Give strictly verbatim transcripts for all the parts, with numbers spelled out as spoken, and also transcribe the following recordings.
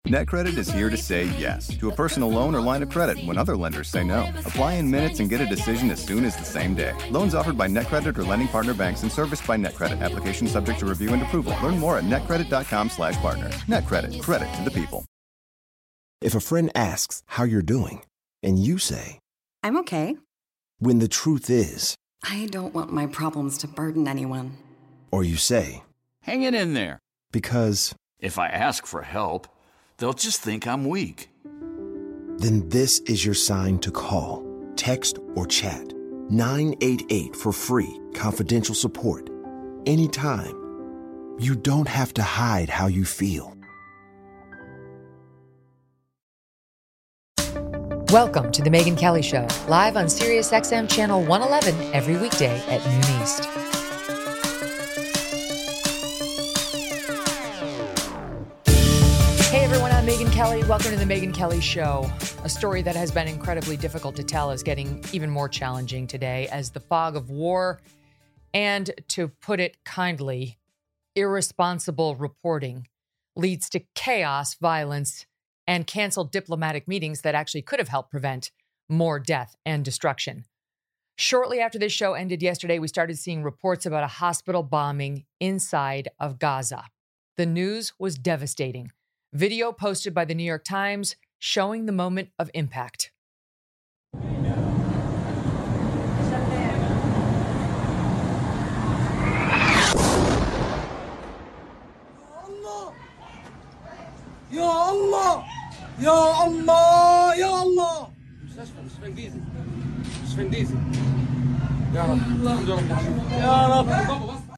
NetCredit is here to say yes to a personal loan or line of credit when other lenders say no. Apply in minutes and get a decision as soon as the same day. Loans offered by NetCredit or lending partner banks and serviced by NetCredit. Application subject to review and approval. Learn more at netcredit.com slash partner. NetCredit. Credit to the people. If a friend asks how you're doing, and you say, I'm okay. When the truth is, I don't want my problems to burden anyone. Or you say, hang it in there. Because if I ask for help, they'll just think I'm weak. Then this is your sign to call, text, or chat nine eight eight for free, confidential support. Anytime. You don't have to hide how you feel. Welcome to The Megyn Kelly Show, live on SiriusXM Channel one eleven every weekday at noon East. Hey everyone, I'm Megyn Kelly. Welcome to The Megyn Kelly Show. A story that has been incredibly difficult to tell is getting even more challenging today as the fog of war and, to put it kindly, irresponsible reporting leads to chaos, violence, and canceled diplomatic meetings that actually could have helped prevent more death and destruction. Shortly after this show ended yesterday, we started seeing reports about a hospital bombing inside of Gaza. The news was devastating. Video posted by the New York Times showing the moment of impact. يا الله يا الله يا الله مستشفى مش فنديزي مش فنديزي يا رب الحمد لله يا رب.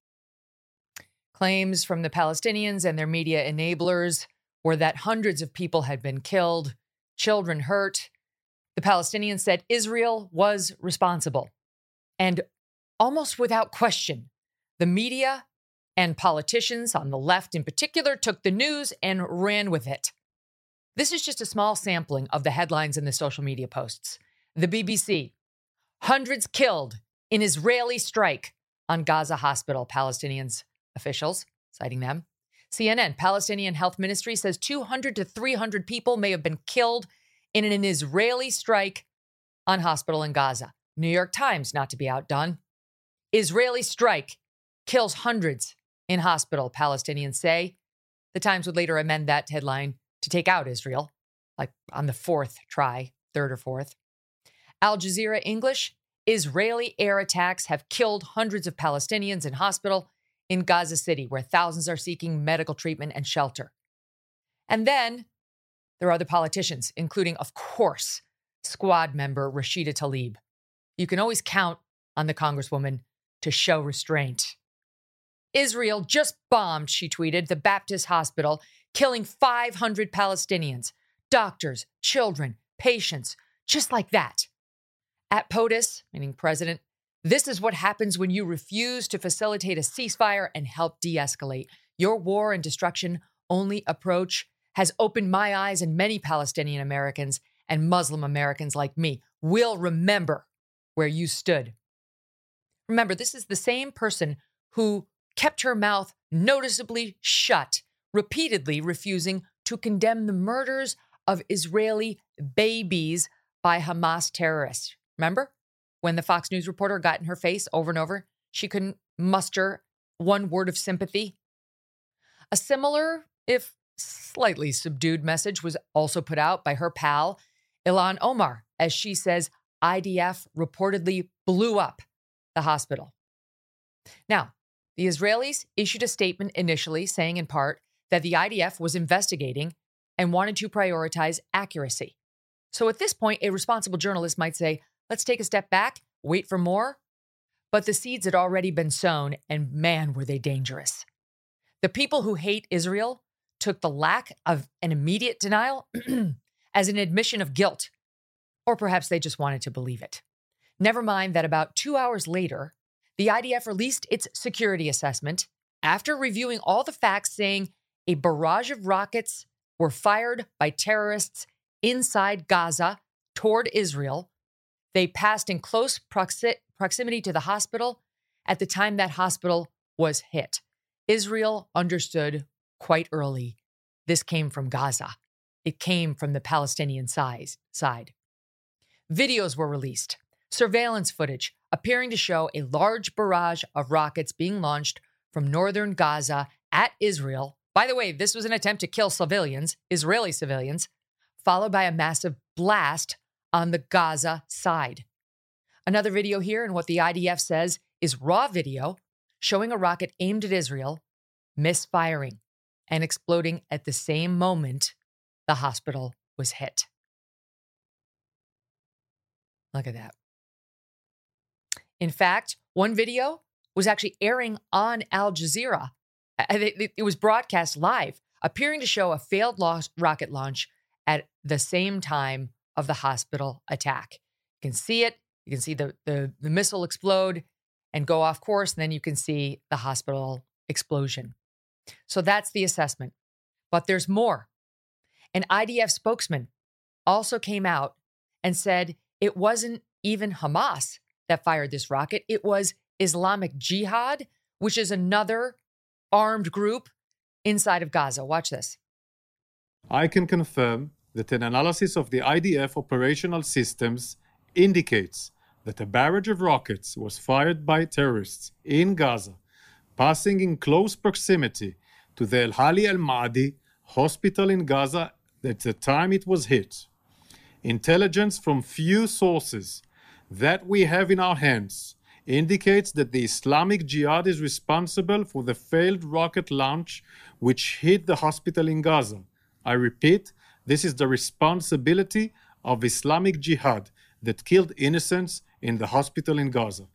Claims from the Palestinians and their media enablers were that hundreds of people had been killed, children hurt. The Palestinians said Israel was responsible. And almost without question, the media and politicians on the left in particular took the news and ran with it. This is just a small sampling of the headlines in the social media posts. The B B C, hundreds killed in Israeli strike on Gaza hospital, Palestinians officials citing them. C N N, Palestinian Health Ministry says two hundred to three hundred people may have been killed in an Israeli strike on hospital in Gaza. New York Times, not to be outdone. Israeli strike kills hundreds in hospital, Palestinians say. The Times would later amend that headline to take out Israel, like on the fourth try, third or fourth. Al Jazeera English, Israeli air attacks have killed hundreds of Palestinians in hospital in Gaza City, where thousands are seeking medical treatment and shelter. And then there are other politicians, including, of course, Squad member Rashida Tlaib. You can always count on the Congresswoman to show restraint. Israel just bombed, she tweeted, the Baptist hospital, killing five hundred Palestinians, doctors, children, patients, just like that. At POTUS, meaning president, this is what happens when you refuse to facilitate a ceasefire and help de-escalate. Your war and destruction only approach has opened my eyes, and many Palestinian Americans and Muslim Americans like me will remember where you stood. Remember, this is the same person who kept her mouth noticeably shut, repeatedly refusing to condemn the murders of Israeli babies by Hamas terrorists. Remember? When the Fox News reporter got in her face over and over, she couldn't muster one word of sympathy. A similar, if slightly subdued message was also put out by her pal, Ilhan Omar, as she says I D F reportedly blew up the hospital. Now, the Israelis issued a statement initially saying in part that the I D F was investigating and wanted to prioritize accuracy. So at this point, a responsible journalist might say, let's take a step back, wait for more. But the seeds had already been sown, and man, were they dangerous. The people who hate Israel took the lack of an immediate denial as an admission of guilt, or perhaps they just wanted to believe it. Never mind that about two hours later, the I D F released its security assessment after reviewing all the facts, saying a barrage of rockets were fired by terrorists inside Gaza toward Israel. They passed in close proxi- proximity to the hospital at the time that hospital was hit. Israel understood quite early this came from Gaza. it came from the Palestinian size, side. Videos were released, surveillance footage appearing to show a large barrage of rockets being launched from northern Gaza at Israel. By the way, this was an attempt to kill civilians, Israeli civilians, followed by a massive blast on the Gaza side. Another video here, and what the I D F says is raw video showing a rocket aimed at Israel, misfiring and exploding at the same moment the hospital was hit. Look at that. In fact, one video was actually airing on Al Jazeera. It was broadcast live, appearing to show a failed rocket launch at the same time of the hospital attack. You can see it. You can see the, the, the missile explode and go off course, and then you can see the hospital explosion. So that's the assessment. But there's more. An I D F spokesman also came out and said it wasn't even Hamas that fired this rocket. It was Islamic Jihad, which is another armed group inside of Gaza. Watch this. I can confirm that an analysis of the I D F operational systems indicates that a barrage of rockets was fired by terrorists in Gaza, passing in close proximity to the Al-Hali Al-Ma'adi hospital in Gaza at the time it was hit. Intelligence from few sources that we have in our hands indicates that the Islamic Jihad is responsible for the failed rocket launch which hit the hospital in Gaza. I repeat, this is the responsibility of Islamic Jihad that killed innocents in the hospital in Gaza.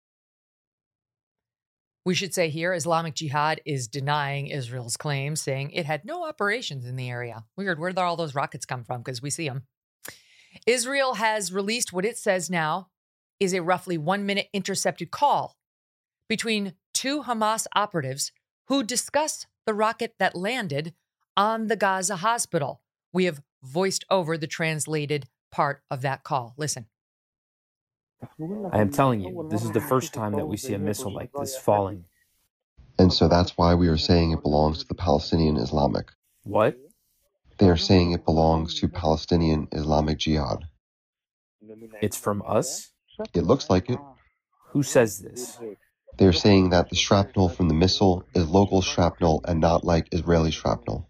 We should say here, Islamic Jihad is denying Israel's claims, saying it had no operations in the area. Weird, where did all those rockets come from? Because we see them. Israel has released what it says now is a roughly one-minute intercepted call between two Hamas operatives who discuss the rocket that landed on the Gaza hospital. We have voiced over the translated part of that call. Listen. I am telling you, this is the first time that we see a missile like this falling. And so that's why we are saying it belongs to the Palestinian Islamic. What? They are saying it belongs to Palestinian Islamic Jihad. It's from us? It looks like it. Who says this? They are saying that the shrapnel from the missile is local shrapnel and not like Israeli shrapnel.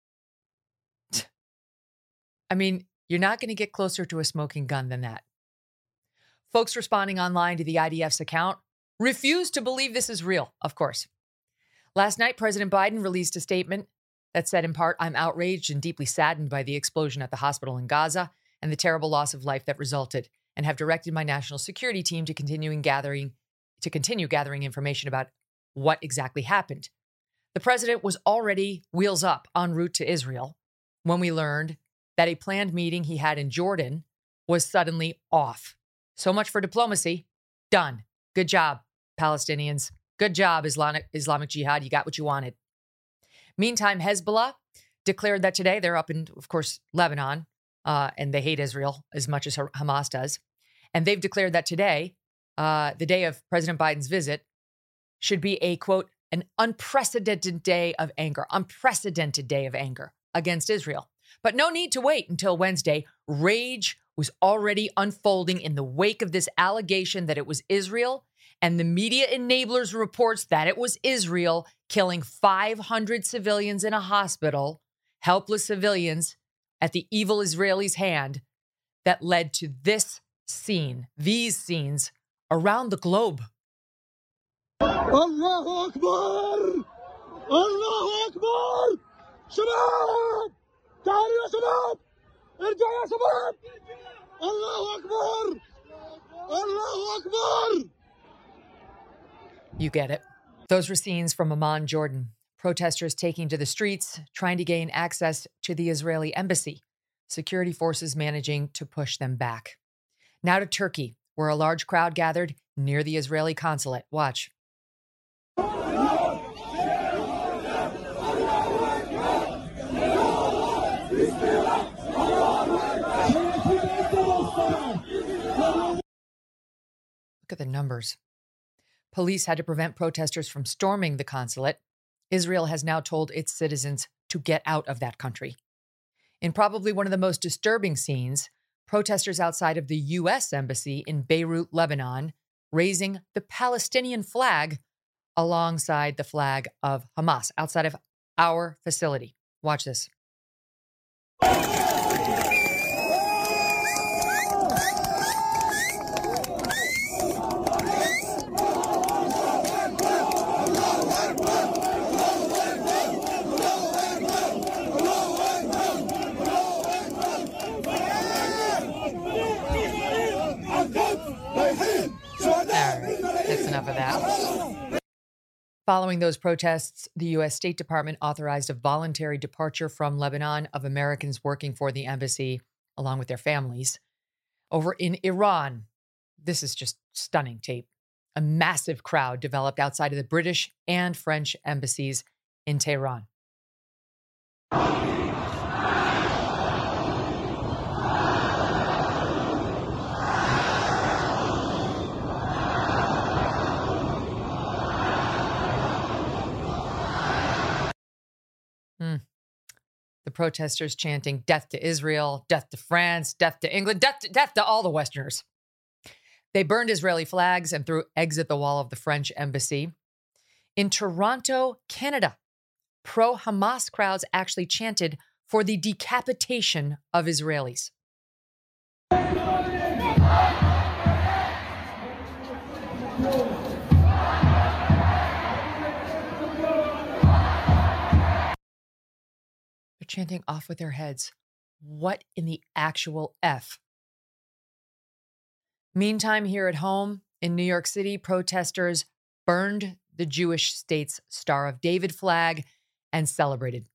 I mean, you're not going to get closer to a smoking gun than that. Folks responding online to the I D F's account refuse to believe this is real, of course. Last night, President Biden released a statement that said, in part, I'm outraged and deeply saddened by the explosion at the hospital in Gaza and the terrible loss of life that resulted, and have directed my national security team to continuing gathering, to continue gathering information about what exactly happened. The president was already wheels up en route to Israel when we learned that a planned meeting he had in Jordan was suddenly off. So much for diplomacy. Done. Good job, Palestinians. Good job, Islamic, Islamic Jihad. You got what you wanted. Meantime, Hezbollah declared that today they're up in, of course, Lebanon, uh, and they hate Israel as much as Hamas does. And they've declared that today, uh, the day of President Biden's visit, should be a, quote, an unprecedented day of anger, unprecedented day of anger against Israel. But no need to wait until Wednesday. Rage was already unfolding in the wake of this allegation that it was Israel, and the media enablers reports that it was Israel killing five hundred civilians in a hospital, helpless civilians at the evil Israelis' hand, that led to this scene, these scenes around the globe. Allahu Akbar! Allahu Akbar! Shabab! تعالوا يا شباب! ارجعوا يا شباب! الله أكبر! الله أكبر! You get it. Those were scenes from Amman, Jordan. Protesters taking to the streets, trying to gain access to the Israeli embassy. Security forces managing to push them back. Now to Turkey, where a large crowd gathered near the Israeli consulate. Watch. Look at the numbers. Police had to prevent protesters from storming the consulate. Israel has now told its citizens to get out of that country. In probably one of the most disturbing scenes, protesters outside of the U S Embassy in Beirut, Lebanon, raising the Palestinian flag alongside the flag of Hamas outside of our facility. Watch this. That's enough of that. Following those protests, the U S State Department authorized a voluntary departure from Lebanon of Americans working for the embassy, along with their families. Over in Iran, this is just stunning tape. A massive crowd developed outside of the British and French embassies in Tehran. Hmm. The protesters chanting death to Israel, death to France, death to England, death to, death to all the Westerners. They burned Israeli flags and threw eggs at the wall of the French embassy. In Toronto, Canada, pro-Hamas crowds actually chanted for the decapitation of Israelis. They're chanting off with their heads. What in the actual F? Meantime, here at home in New York City, protesters burned the Jewish state's Star of David flag and celebrated.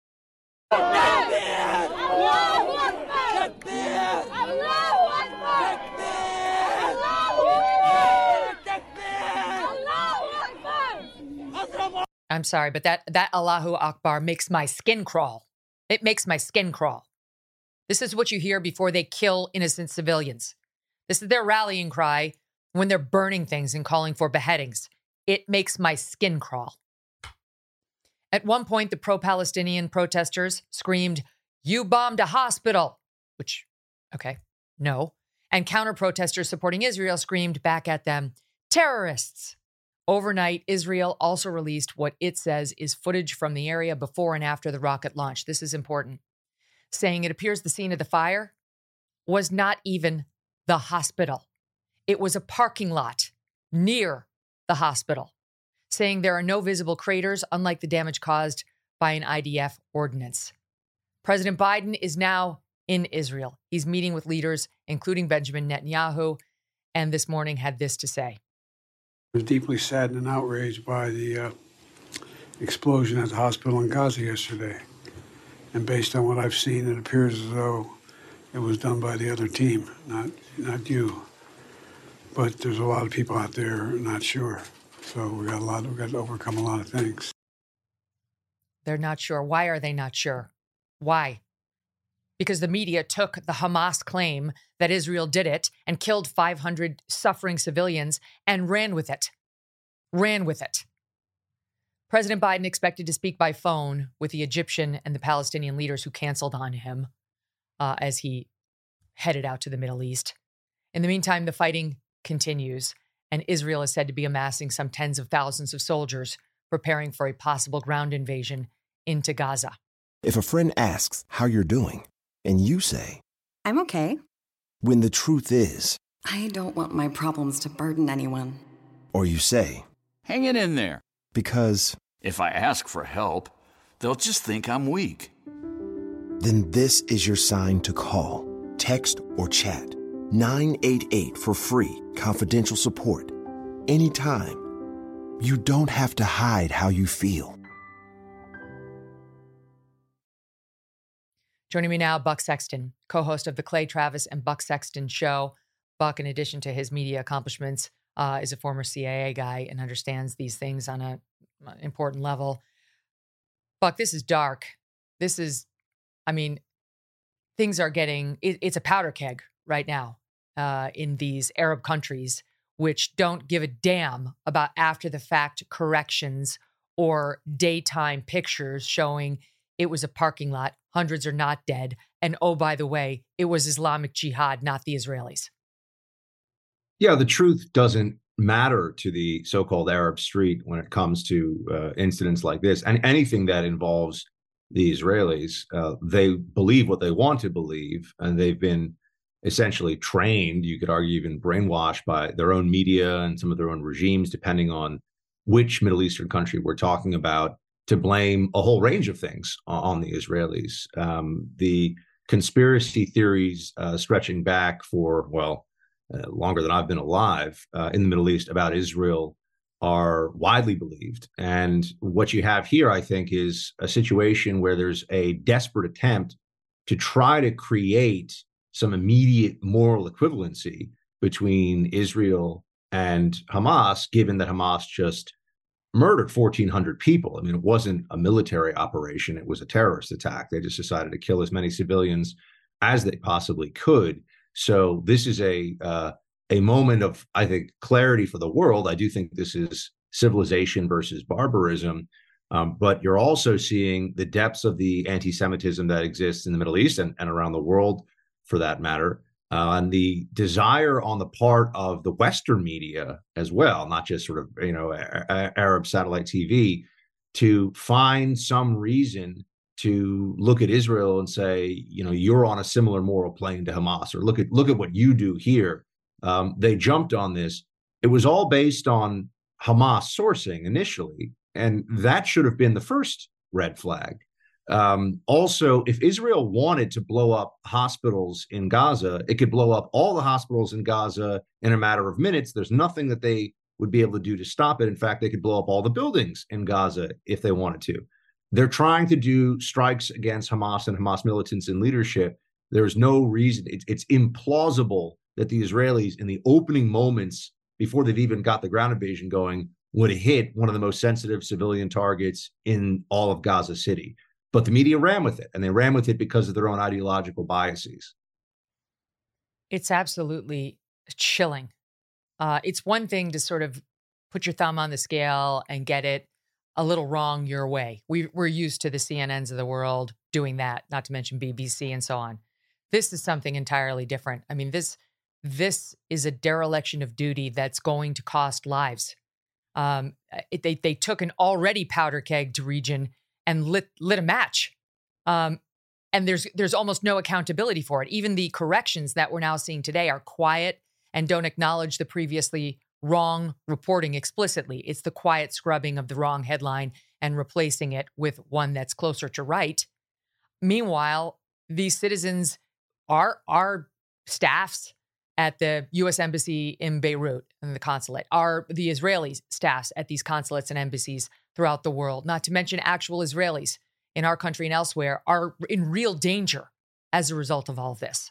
I'm sorry, but that, that Allahu Akbar makes my skin crawl. It makes my skin crawl. This is what you hear before they kill innocent civilians. This is their rallying cry when they're burning things and calling for beheadings. It makes my skin crawl. At one point, the pro-Palestinian protesters screamed, "You bombed a hospital," which, okay, no. And counter-protesters supporting Israel screamed back at them, "Terrorists." Overnight, Israel also released what it says is footage from the area before and after the rocket launch. This is important. Saying it appears the scene of the fire was not even the hospital. It was a parking lot near the hospital. Saying there are no visible craters, unlike the damage caused by an I D F ordinance. President Biden is now in Israel. He's meeting with leaders, including Benjamin Netanyahu, and this morning had this to say. I was deeply saddened and outraged by the uh, explosion at the hospital in Gaza yesterday. And based on what I've seen, it appears as though it was done by the other team, not not you. But there's a lot of people out there not sure. So we got a lot. We got to overcome a lot of things. They're not sure. Why are they not sure? Why? Because the media took the Hamas claim that Israel did it and killed five hundred suffering civilians and ran with it. Ran with it. President Biden expected to speak by phone with the Egyptian and the Palestinian leaders who canceled on him uh, as he headed out to the Middle East. In the meantime, the fighting continues, and Israel is said to be amassing some tens of thousands of soldiers preparing for a possible ground invasion into Gaza. If a friend asks how you're doing, and you say, I'm okay. When the truth is, I don't want my problems to burden anyone. Or you say, hang it in there. Because if I ask for help, they'll just think I'm weak. Then this is your sign to call, text, or chat nine eight eight for free, confidential support. Anytime. You don't have to hide how you feel. Joining me now, Buck Sexton, co-host of the Clay Travis and Buck Sexton Show. Buck, in addition to his media accomplishments, uh, is a former C I A guy and understands these things on a, an important level. Buck, this is dark. This is, I mean, things are getting, it, it's a powder keg right now uh, in these Arab countries, which don't give a damn about after-the-fact corrections or daytime pictures showing it was a parking lot. Hundreds are not dead. And oh, by the way, it was Islamic Jihad, not the Israelis. Yeah, the truth doesn't matter to the so-called Arab street when it comes to uh, incidents like this. And anything that involves the Israelis, uh, they believe what they want to believe, and they've been essentially trained, you could argue even brainwashed by their own media and some of their own regimes, depending on which Middle Eastern country we're talking about, to blame a whole range of things on the Israelis. Um, the conspiracy theories uh, stretching back for, well, uh, longer than I've been alive uh, in the Middle East about Israel are widely believed. And what you have here, I think, is a situation where there's a desperate attempt to try to create some immediate moral equivalency between Israel and Hamas, given that Hamas just murdered fourteen hundred people. I mean, it wasn't a military operation. It was a terrorist attack. They just decided to kill as many civilians as they possibly could. So this is a uh, a moment of, I think, clarity for the world. I do think this is civilization versus barbarism. Um, but you're also seeing the depths of the anti-Semitism that exists in the Middle East and, and around the world, for that matter, uh, and the desire on the part of the Western media as well, not just sort of, you know, a- a- Arab satellite T V, to find some reason to look at Israel and say, you know, you're on a similar moral plane to Hamas, or look at look at what you do here. Um, they jumped on this. It was all based on Hamas sourcing initially, and that should have been the first red flag. Um, also, if Israel wanted to blow up hospitals in Gaza, it could blow up all the hospitals in Gaza in a matter of minutes. There's nothing that they would be able to do to stop it. In fact, they could blow up all the buildings in Gaza if they wanted to. They're trying to do strikes against Hamas and Hamas militants and leadership. There's no reason. It's, it's implausible that the Israelis, in the opening moments before they've even got the ground invasion going, would hit one of the most sensitive civilian targets in all of Gaza City. But the media ran with it, and they ran with it because of their own ideological biases. It's absolutely chilling. Uh, it's one thing to sort of put your thumb on the scale and get it a little wrong your way. We, we're used to the C N Ns of the world doing that, not to mention B B C and so on. This is something entirely different. I mean, this this is a dereliction of duty that's going to cost lives. Um, it, they they took an already powder keg to region and lit lit a match. Um, and there's there's almost no accountability for it. Even the corrections that we're now seeing today are quiet and don't acknowledge the previously wrong reporting explicitly. It's the quiet scrubbing of the wrong headline and replacing it with one that's closer to right. Meanwhile, these citizens, our, our staffs at the U S Embassy in Beirut and the consulate, are the Israeli staffs at these consulates and embassies throughout the world, not to mention actual Israelis in our country and elsewhere, are in real danger as a result of all of this.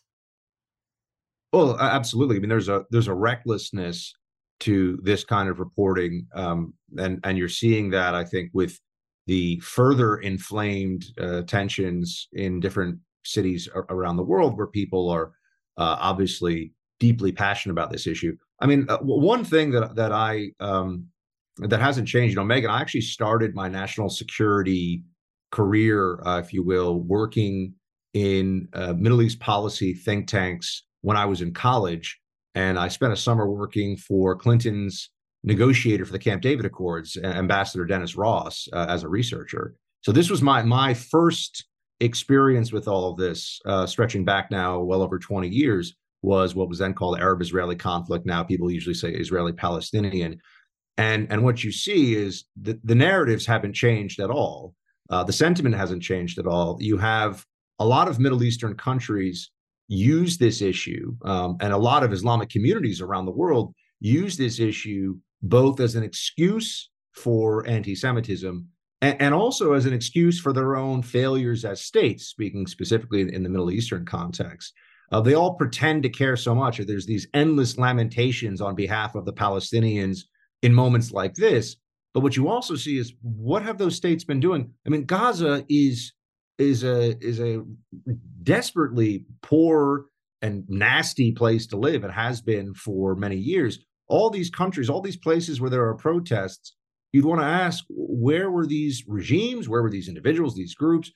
Well, absolutely. I mean, there's a there's a recklessness to this kind of reporting, um, and and you're seeing that, I think, with the further inflamed uh, tensions in different cities around the world, where people are uh, obviously deeply passionate about this issue. I mean, uh, one thing that that I um, that hasn't changed, you know, Megan, I actually started my national security career, uh, if you will, working in uh, Middle East policy think tanks when I was in college. And I spent a summer working for Clinton's negotiator for the Camp David Accords, Ambassador Dennis Ross, uh, as a researcher. So this was my my first experience with all of this, uh, stretching back now well over twenty years, was what was then called the Arab-Israeli conflict. Now people usually say Israeli-Palestinian. And, and what you see is that the narratives haven't changed at all. Uh, the sentiment hasn't changed at all. You have a lot of Middle Eastern countries use this issue, um, and a lot of Islamic communities around the world use this issue both as an excuse for anti-Semitism and, and also as an excuse for their own failures as states, speaking specifically in, in the Middle Eastern context. Uh, they all pretend to care so much. There's these endless lamentations on behalf of the Palestinians in moments like this. But what you also see is, what have those states been doing? I mean, Gaza is is a is a desperately poor and nasty place to live. It has been for many years. All these countries, all these places where there are protests, you'd want to ask, where were these regimes? Where were these individuals, these groups?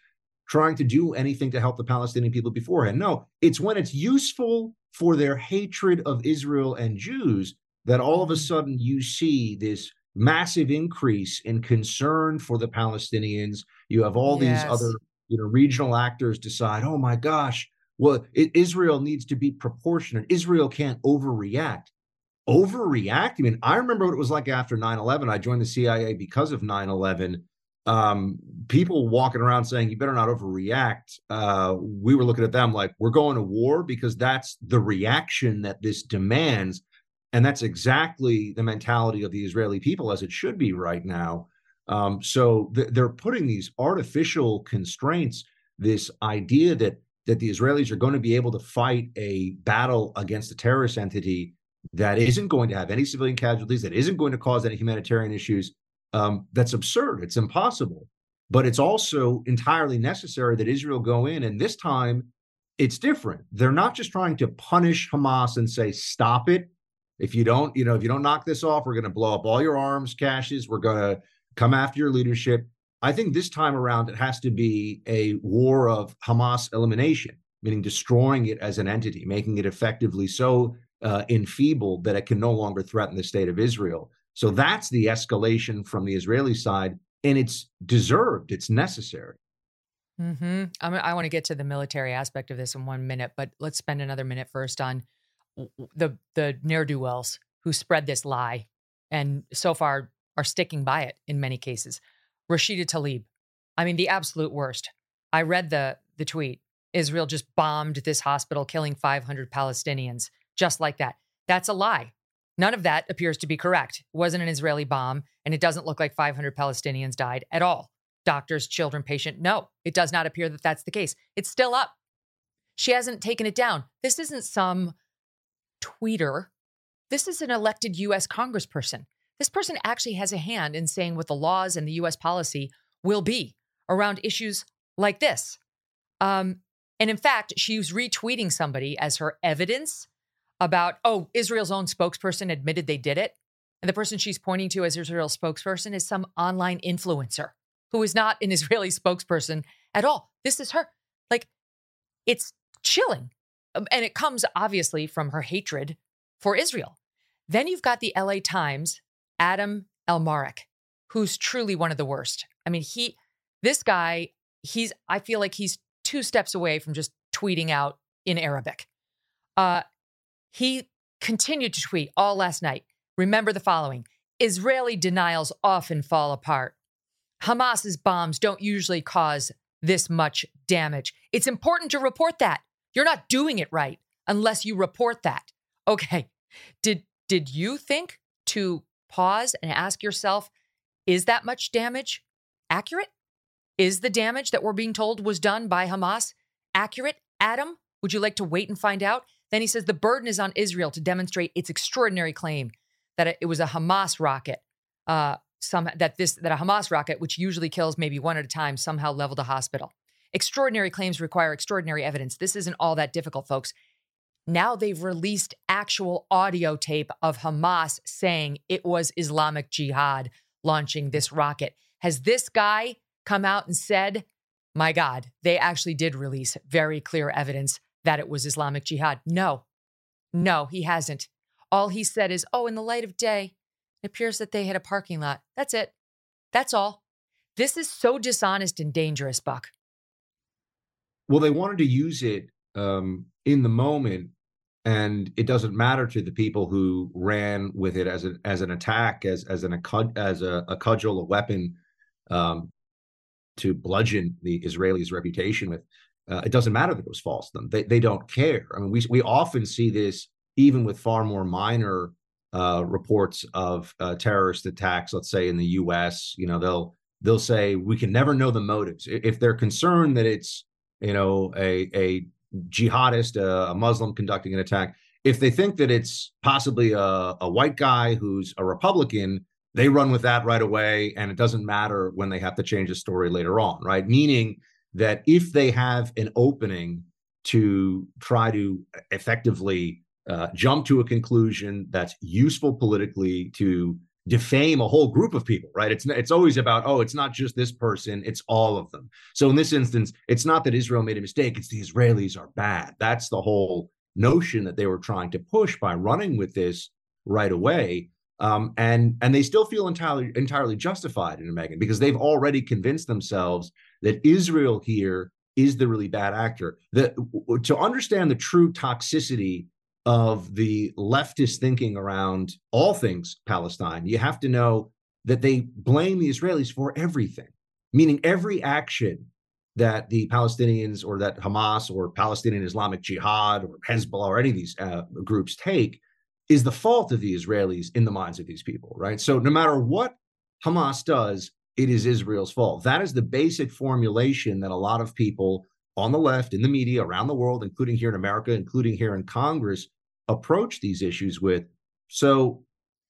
trying to do anything to help the Palestinian people beforehand. No, it's when it's useful for their hatred of Israel and Jews that all of a sudden you see this massive increase in concern for the Palestinians. You have all Yes. these other, you know, regional actors decide, oh my gosh, well, I- Israel needs to be proportionate. Israel can't overreact. Overreact? I mean, I remember what it was like after nine eleven. I joined the C I A because of nine eleven. Um, people walking around saying, you better not overreact. Uh, we were looking at them like, we're going to war because that's the reaction that this demands. And that's exactly the mentality of the Israeli people, as it should be right now. Um, so th- they're putting these artificial constraints, this idea that that the Israelis are going to be able to fight a battle against a terrorist entity that isn't going to have any civilian casualties, that isn't going to cause any humanitarian issues. Um, that's absurd. It's impossible. But it's also entirely necessary that Israel go in. And this time, it's different. They're not just trying to punish Hamas and say, stop it. If you don't, you know, if you don't knock this off, we're going to blow up all your arms caches. We're going to come after your leadership. I think this time around, it has to be a war of Hamas elimination, meaning destroying it as an entity, making it effectively so uh, enfeebled that it can no longer threaten the state of Israel. So that's the escalation from the Israeli side, and it's deserved. It's necessary. Mm-hmm. I mean, I want to get to the military aspect of this in one minute, but let's spend another minute first on the the ne'er-do-wells who spread this lie and so far are sticking by it in many cases. Rashida Tlaib, I mean, the absolute worst. I read the the tweet. Israel just bombed this hospital, killing five hundred Palestinians, just like that. That's a lie. None of that appears to be correct. It wasn't an Israeli bomb, and it doesn't look like five hundred Palestinians died at all. Doctors, children, patient. No, it does not appear that that's the case. It's still up. She hasn't taken it down. This isn't some tweeter. This is an elected U S congressperson. This person actually has a hand in saying what the laws and the U S policy will be around issues like this. Um, and in fact, she's retweeting somebody as her evidence about, oh, Israel's own spokesperson admitted they did it. And the person she's pointing to as Israel's spokesperson is some online influencer who is not an Israeli spokesperson at all. This is her. Like, it's chilling. And it comes obviously from her hatred for Israel. Then you've got the L A Times, Adam Elmarek, who's truly one of the worst. I mean, he, this guy, he's, I feel like he's two steps away from just tweeting out in Arabic. Uh, he continued to tweet all last night. Remember the following: Israeli denials often fall apart. Hamas's bombs don't usually cause this much damage. It's important to report that. You're not doing it right unless you report that. Okay. Did, did you think to pause and ask yourself, is that much damage accurate? Is the damage that we're being told was done by Hamas accurate? Adam, would you like to wait and find out? Then he says the burden is on Israel to demonstrate its extraordinary claim that it was a Hamas rocket, uh, some that this that a Hamas rocket, which usually kills maybe one at a time, somehow leveled a hospital. Extraordinary claims require extraordinary evidence. This isn't all that difficult, folks. Now they've released actual audio tape of Hamas saying it was Islamic Jihad launching this rocket. Has this guy come out and said, my God, they actually did release very clear evidence that it was Islamic Jihad? No, no, he hasn't. All he said is, oh, in the light of day, it appears that they hit a parking lot. That's it. That's all. This is so dishonest and dangerous, Buck. Well, they wanted to use it um, in the moment, and it doesn't matter to the people who ran with it as an as an attack, as as an as a, a cudgel, a weapon um, to bludgeon the Israelis' reputation with. Uh, it doesn't matter that it was false to them. They they don't care. I mean, we we often see this even with far more minor uh, reports of uh, terrorist attacks. Let's say in the U S, you know, they'll they'll say we can never know the motives if they're concerned that it's, you know, a a jihadist, a, a Muslim conducting an attack. If they think that it's possibly a, a white guy who's a Republican, they run with that right away, and it doesn't matter when they have to change the story later on, right? Meaning that if they have an opening to try to effectively uh, jump to a conclusion that's useful politically to defame a whole group of people, right? It's it's always about, oh, it's not just this person, it's all of them. So in this instance, it's not that Israel made a mistake, it's the Israelis are bad. That's the whole notion that they were trying to push by running with this right away. Um, and and they still feel entirely entirely justified in it, Megyn, because they've already convinced themselves that Israel here is the really bad actor. That to understand the true toxicity of the leftist thinking around all things Palestine, you have to know that they blame the Israelis for everything, meaning every action that the Palestinians or that Hamas or Palestinian Islamic Jihad or Hezbollah or any of these uh, groups take is the fault of the Israelis in the minds of these people, right? So no matter what Hamas does, it is Israel's fault. That is the basic formulation that a lot of people on the left, in the media, around the world, including here in America, including here in Congress, approach these issues with. So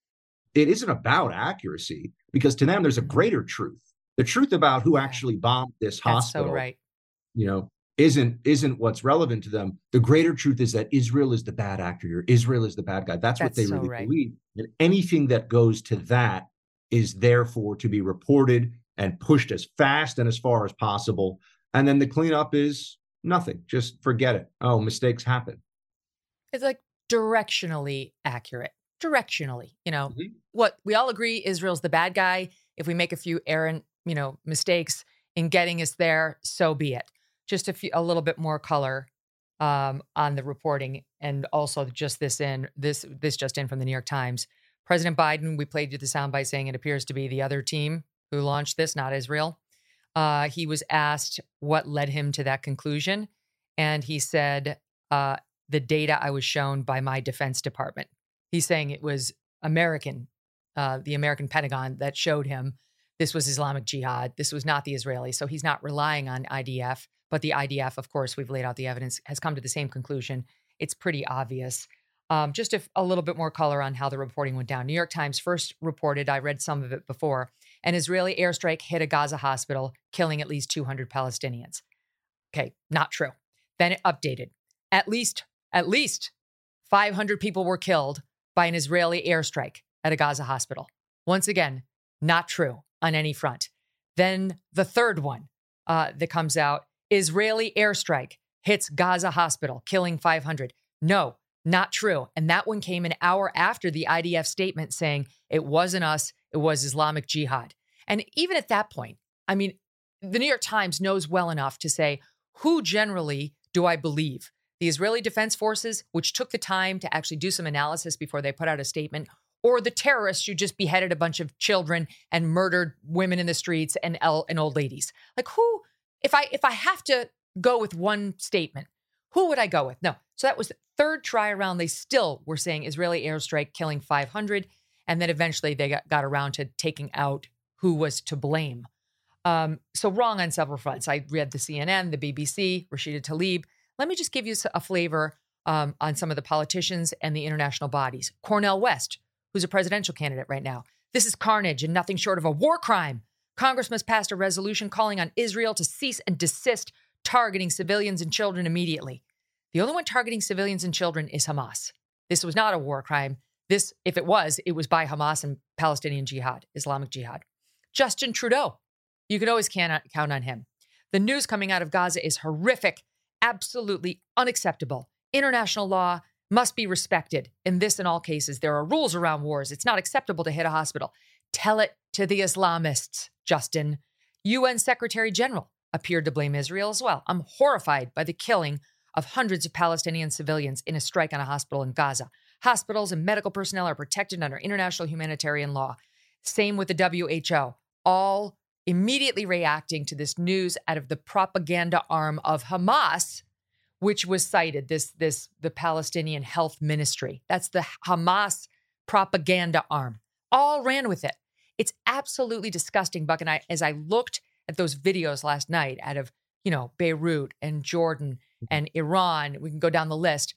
it isn't about accuracy, because to them, there's a greater truth. The truth about who actually bombed this That's hospital, so right. you know, isn't isn't what's relevant to them. The greater truth is that Israel is the bad actor here. Israel is the bad guy. That's, That's what they so really right. believe. And anything that goes to that is therefore to be reported and pushed as fast and as far as possible. And then the cleanup is nothing. Just forget it. Oh, mistakes happen. It's like directionally accurate. Directionally, you know, Mm-hmm. what we all agree, Israel's the bad guy. If we make a few errant, you know, mistakes in getting us there, so be it. Just a few, a little bit more color um, on the reporting, and also just this in this this just in from the New York Times. President Biden, we played you the soundbite saying it appears to be the other team who launched this, not Israel. Uh, he was asked what led him to that conclusion, and he said, uh, "The data I was shown by my Defense Department." He's saying it was American, uh, the American Pentagon that showed him this was Islamic Jihad. This was not the Israelis. So he's not relying on I D F. But the I D F, of course, we've laid out the evidence, has come to the same conclusion. It's pretty obvious. Um, just a, a little bit more color on how the reporting went down. New York Times first reported, I read some of it before, an Israeli airstrike hit a Gaza hospital, killing at least two hundred Palestinians. Okay, not true. Then it updated. At least, at least five hundred people were killed by an Israeli airstrike at a Gaza hospital. Once again, not true on any front. Then the third one uh, that comes out, Israeli airstrike hits Gaza hospital, killing five hundred. No, not true. And that one came an hour after the I D F statement saying it wasn't us, it was Islamic Jihad. And even at that point, I mean, the New York Times knows well enough to say, who generally do I believe? The Israeli Defense Forces, which took the time to actually do some analysis before they put out a statement, or the terrorists who just beheaded a bunch of children and murdered women in the streets and, el- and old ladies? Like who, if I if I have to go with one statement, who would I go with? No. So that was the third try around. They still were saying Israeli airstrike killing five hundred. And then eventually they got, got around to taking out who was to blame. Um, so wrong on several fronts. I read the C N N, the B B C, Rashida Tlaib. Let me just give you a flavor um, on some of the politicians and the international bodies. Cornel West, who's a presidential candidate right now. This is carnage and nothing short of a war crime. Congress must pass a resolution calling on Israel to cease and desist targeting civilians and children immediately. The only one targeting civilians and children is Hamas. This was not a war crime. This, if it was, it was by Hamas and Palestinian Jihad, Islamic Jihad. Justin Trudeau, you can always count on him. The news coming out of Gaza is horrific, absolutely unacceptable. International law must be respected. In this and all cases, there are rules around wars. It's not acceptable to hit a hospital. Tell it to the Islamists, Justin. U N Secretary General appeared to blame Israel as well. I'm horrified by the killing of hundreds of Palestinian civilians in a strike on a hospital in Gaza. Hospitals and medical personnel are protected under international humanitarian law. Same with the W H O, all immediately reacting to this news out of the propaganda arm of Hamas, which was cited, this, this, the Palestinian Health Ministry. That's the Hamas propaganda arm. All ran with it. It's absolutely disgusting, Buck. And I, as I looked at those videos last night out of, you know, Beirut and Jordan and Iran, we can go down the list.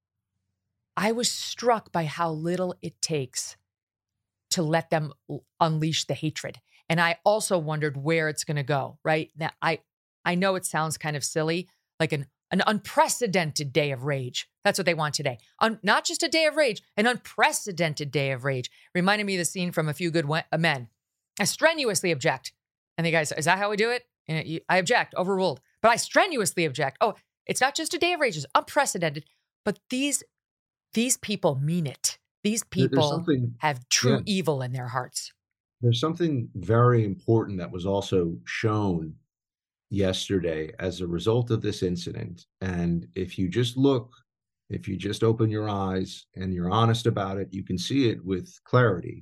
I was struck by how little it takes to let them unleash the hatred. And I also wondered where it's going to go, right? Now, I, I know it sounds kind of silly, like an an unprecedented day of rage. That's what they want today. Un- not just a day of rage, an unprecedented day of rage. Reminded me of the scene from A Few Good We- Men. I strenuously object. And the guy says, is that how we do it? And you- I object, overruled. But I strenuously object. Oh, it's not just a day of rage, it's unprecedented. But these, these people mean it. These people have true yeah. evil in their hearts. There's something very important that was also shown yesterday as a result of this incident. And if you just look, if you just open your eyes and you're honest about it, you can see it with clarity.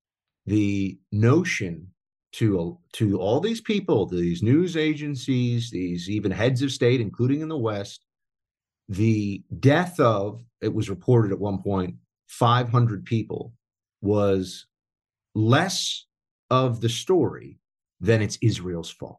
The notion to, to all these people, these news agencies, these even heads of state, including in the West, the death of, it was reported at one point, five hundred people was less of the story than it's Israel's fault.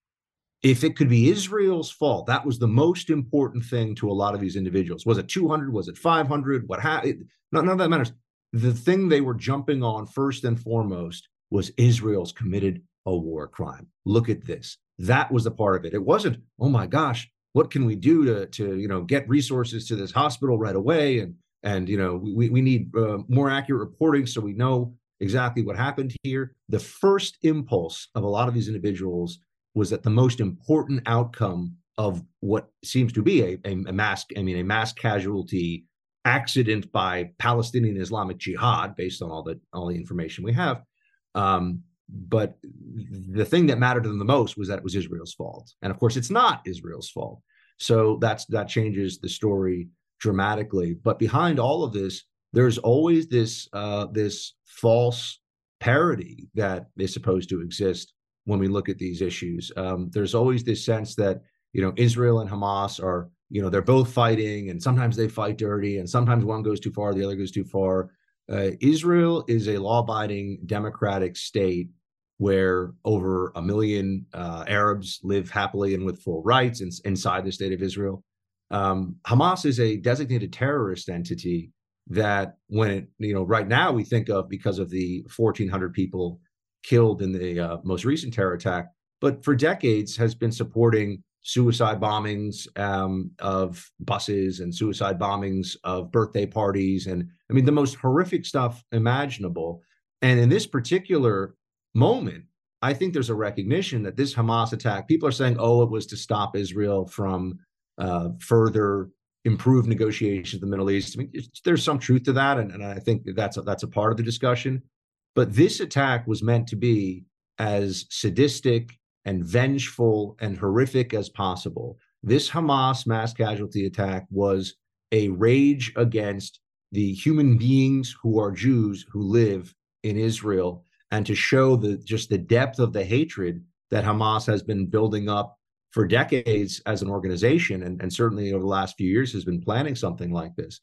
If it could be Israel's fault, that was the most important thing to a lot of these individuals. Was it two hundred? Was it five hundred? What happened? None of that matters. The thing they were jumping on first and foremost was Israel's committed a war crime. Look at this. That was the part of it. It wasn't, oh my gosh, what can we do to, to you know, get resources to this hospital right away? And, and you know, we, we need uh, more accurate reporting so we know exactly what happened here. The first impulse of a lot of these individuals was that the most important outcome of what seems to be a, a, a mass, I mean, a mass casualty accident by Palestinian Islamic Jihad, based on all the all the information we have. Um, but the thing that mattered to them the most was that it was Israel's fault, and of course, it's not Israel's fault. So that's that changes the story dramatically. But behind all of this, there's always this uh, this false parity that is supposed to exist when we look at these issues. Um, there's always this sense that, you know, Israel and Hamas are, you know, they're both fighting, and sometimes they fight dirty, and sometimes one goes too far, the other goes too far. Uh, Israel is a law-abiding democratic state where over a million uh, Arabs live happily and with full rights in, inside the state of Israel. Um, Hamas is a designated terrorist entity that, when it, you know, right now we think of because of the fourteen hundred people killed in the uh, most recent terror attack, but for decades has been supporting suicide bombings um, of buses and suicide bombings of birthday parties. And I mean, the most horrific stuff imaginable. And in this particular moment, I think there's a recognition that this Hamas attack, people are saying, oh, it was to stop Israel from uh, further improved negotiations in the Middle East. I mean, there's some truth to that. And, and I think that's a, that's a part of the discussion. But this attack was meant to be as sadistic and vengeful and horrific as possible. This Hamas mass casualty attack was a rage against the human beings who are Jews who live in Israel, and to show the just the depth of the hatred that Hamas has been building up for decades as an organization, and, and certainly over the last few years has been planning something like this.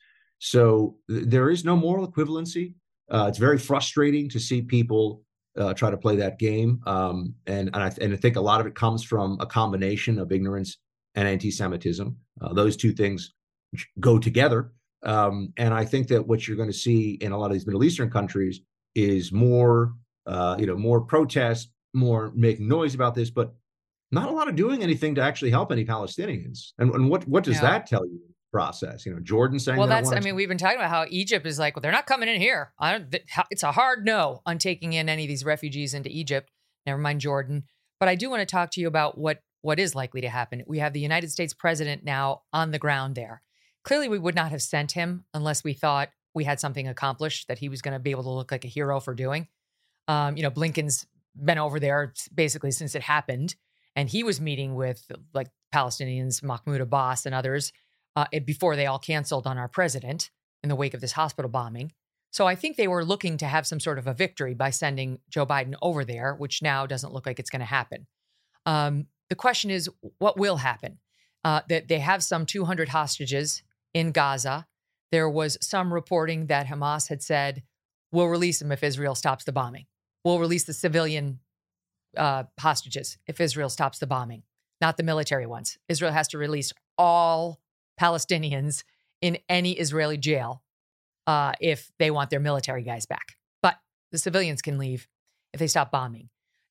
So th- there is no moral equivalency. Uh, it's very frustrating to see people uh, try to play that game. Um, and, and, I, and I think a lot of it comes from a combination of ignorance and anti-Semitism. Uh, those two things go together. Um, and I think that what you're going to see in a lot of these Middle Eastern countries is more, uh, you know, more protest, more making noise about this, but not a lot of doing anything to actually help any Palestinians. And, and what, what does Yeah. that tell you? Process, you know, Jordan saying, well, that that's, I mean, we've been talking about how Egypt is like, well, they're not coming in here. I don't, th- it's a hard no on taking in any of these refugees into Egypt. Never mind Jordan. But I do want to talk to you about what, what is likely to happen. We have the United States president now on the ground there. Clearly, we would not have sent him unless we thought we had something accomplished that he was going to be able to look like a hero for doing. Um, you know, Blinken's been over there basically since it happened. And he was meeting with like Palestinians, Mahmoud Abbas and others, Uh, before they all canceled on our president in the wake of this hospital bombing. So I think they were looking to have some sort of a victory by sending Joe Biden over there, which now doesn't look like it's going to happen. Um, the question is, what will happen? Uh, that they have some two hundred hostages in Gaza. There was some reporting that Hamas had said, we'll release them if Israel stops the bombing. We'll release the civilian uh, hostages if Israel stops the bombing, not the military ones. Israel has to release all Palestinians in any Israeli jail uh, if they want their military guys back. But the civilians can leave if they stop bombing.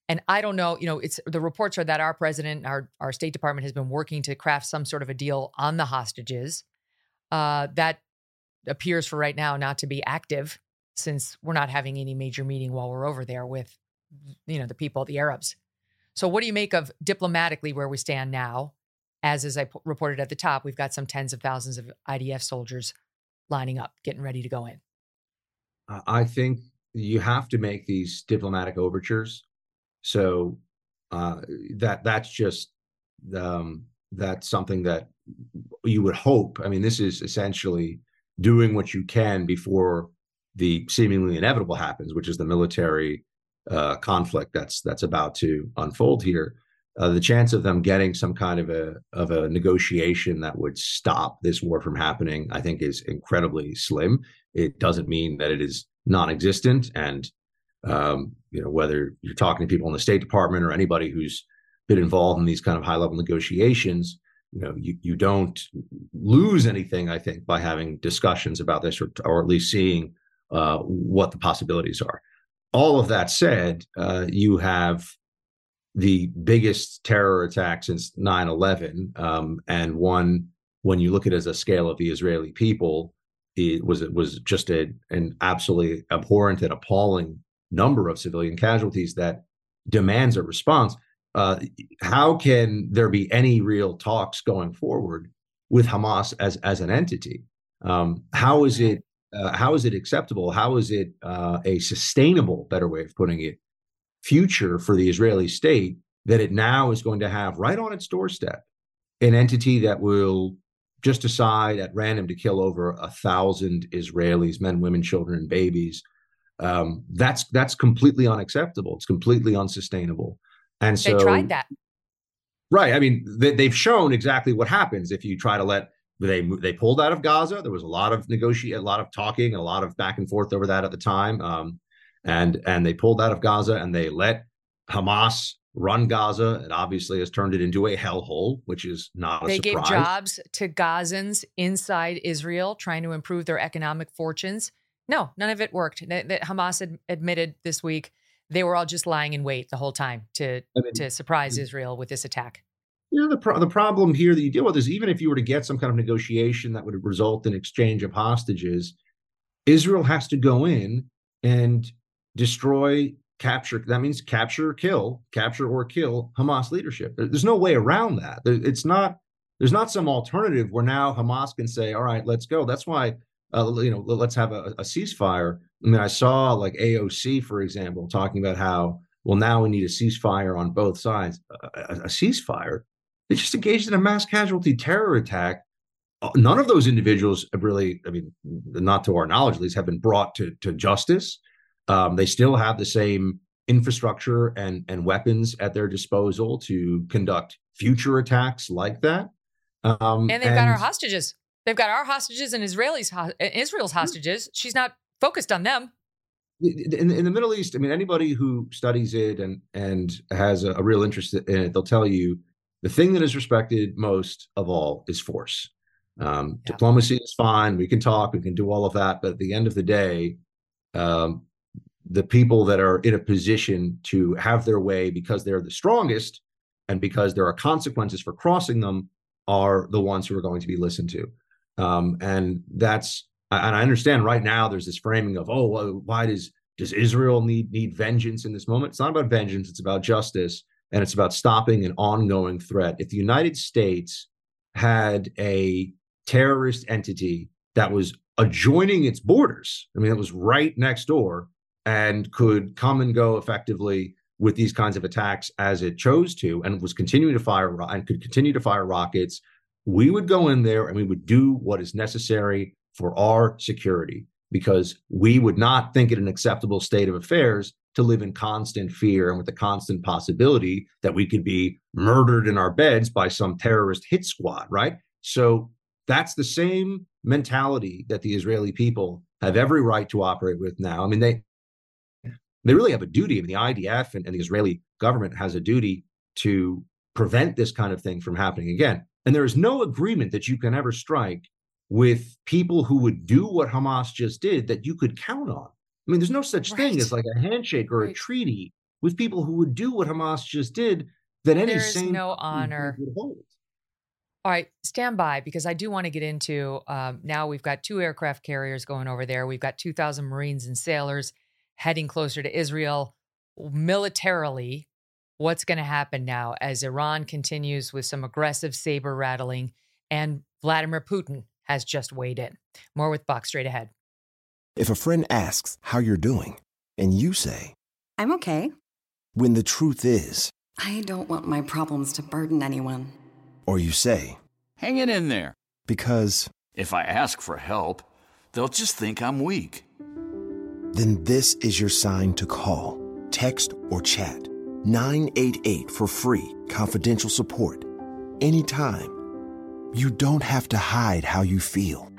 And I don't know, you know, it's the reports are that our president, our, our State Department has been working to craft some sort of a deal on the hostages. Uh, that appears for right now not to be active, since we're not having any major meeting while we're over there with, you know, the people, the Arabs. So what do you make of diplomatically where we stand now? As, as I p- reported at the top, we've got some tens of thousands of I D F soldiers lining up, getting ready to go in. I think you have to make these diplomatic overtures. So uh, that that's just um, that's something that you would hope. I mean, this is essentially doing what you can before the seemingly inevitable happens, which is the military uh, conflict that's that's about to unfold here. Uh, the chance of them getting some kind of a of a negotiation that would stop this war from happening, I think, is incredibly slim. It doesn't mean that it is non-existent, and um, you know, whether you're talking to people in the State Department or anybody who's been involved in these kind of high-level negotiations, you know, you you don't lose anything, I think, by having discussions about this, or or at least seeing uh, what the possibilities are. All of that said, uh, you have the biggest terror attack since nine eleven, um, and one, when you look at it as a scale of the Israeli people, it was it was just a, an absolutely abhorrent and appalling number of civilian casualties that demands a response. Uh, how can there be any real talks going forward with Hamas as as an entity? Um, how is it uh, how is it acceptable? How is it uh, a sustainable, better way of putting it, future for the Israeli state that it now is going to have right on its doorstep an entity that will just decide at random to kill over a thousand Israelis, men, women, children, and babies? Um, that's that's completely unacceptable. It's completely unsustainable. And so they tried that. Right. I mean, they, they've shown exactly what happens if you try to let they they pulled out of Gaza. There was a lot of negotiate, a lot of talking, a lot of back and forth over that at the time. Um, and and they pulled out of Gaza and they let Hamas run Gaza. It obviously has turned it into a hellhole, which is not a they surprise. They gave jobs to Gazans inside Israel, trying to improve their economic fortunes. No, none of it worked. That Hamas ad- admitted this week they were all just lying in wait the whole time to I mean, to surprise Israel with this attack. You know, the pro- the problem here that you deal with is, even if you were to get some kind of negotiation that would result in exchange of hostages, Israel has to go in and destroy, capture. That means capture or kill, capture or kill Hamas leadership. There's no way around that. It's not. There's not some alternative where now Hamas can say, "All right, let's go." That's why, uh, you know, let's have a, a ceasefire. I mean, I saw like A O C, for example, talking about how, well, now we need a ceasefire on both sides. A, a, a ceasefire? They just engaged in a mass casualty terror attack. None of those individuals have really, I mean, not to our knowledge at least, have been brought to, to justice. Um, they still have the same infrastructure and, and weapons at their disposal to conduct future attacks like that. Um, and they've and, got our hostages. They've got our hostages and Israelis, Israel's hostages. She's not focused on them. In, in the Middle East, I mean, anybody who studies it and, and has a, a real interest in it, they'll tell you the thing that is respected most of all is force. Um, yeah. Diplomacy is fine. We can talk. We can do all of that. But at the end of the day, um, the people that are in a position to have their way because they're the strongest and because there are consequences for crossing them are the ones who are going to be listened to. Um, and that's, and I understand right now there's this framing of, oh, well, why does does Israel need need vengeance in this moment? It's not about vengeance. It's about justice. And it's about stopping an ongoing threat. If the United States had a terrorist entity that was adjoining its borders, I mean, it was right next door and could come and go effectively with these kinds of attacks as it chose to, and was continuing to fire and could continue to fire rockets, we would go in there and we would do what is necessary for our security, because we would not think it an acceptable state of affairs to live in constant fear and with the constant possibility that we could be murdered in our beds by some terrorist hit squad, right? So that's the same mentality that the Israeli people have every right to operate with now. I mean, they they really have a duty. I mean, the I D F and, and the Israeli government has a duty to prevent this kind of thing from happening again. And there is no agreement that you can ever strike with people who would do what Hamas just did that you could count on. I mean, there's no such right. thing as like a handshake or right. a treaty with people who would do what Hamas just did that any There is sane no honor. would hold. All right, stand by, because I do want to get into, um, now we've got two aircraft carriers going over there. We've got two thousand Marines and sailors heading closer to Israel. Militarily, what's going to happen now as Iran continues with some aggressive saber rattling and Vladimir Putin has just weighed in? More with Buck straight ahead. If a friend asks how you're doing, and you say, I'm okay. when the truth is, I don't want my problems to burden anyone. or you say, Hang it in there. because, If I ask for help, they'll just think I'm weak. then this is your sign to call, text, or chat nine eight eight for free, confidential support. Anytime. You don't have to hide how you feel.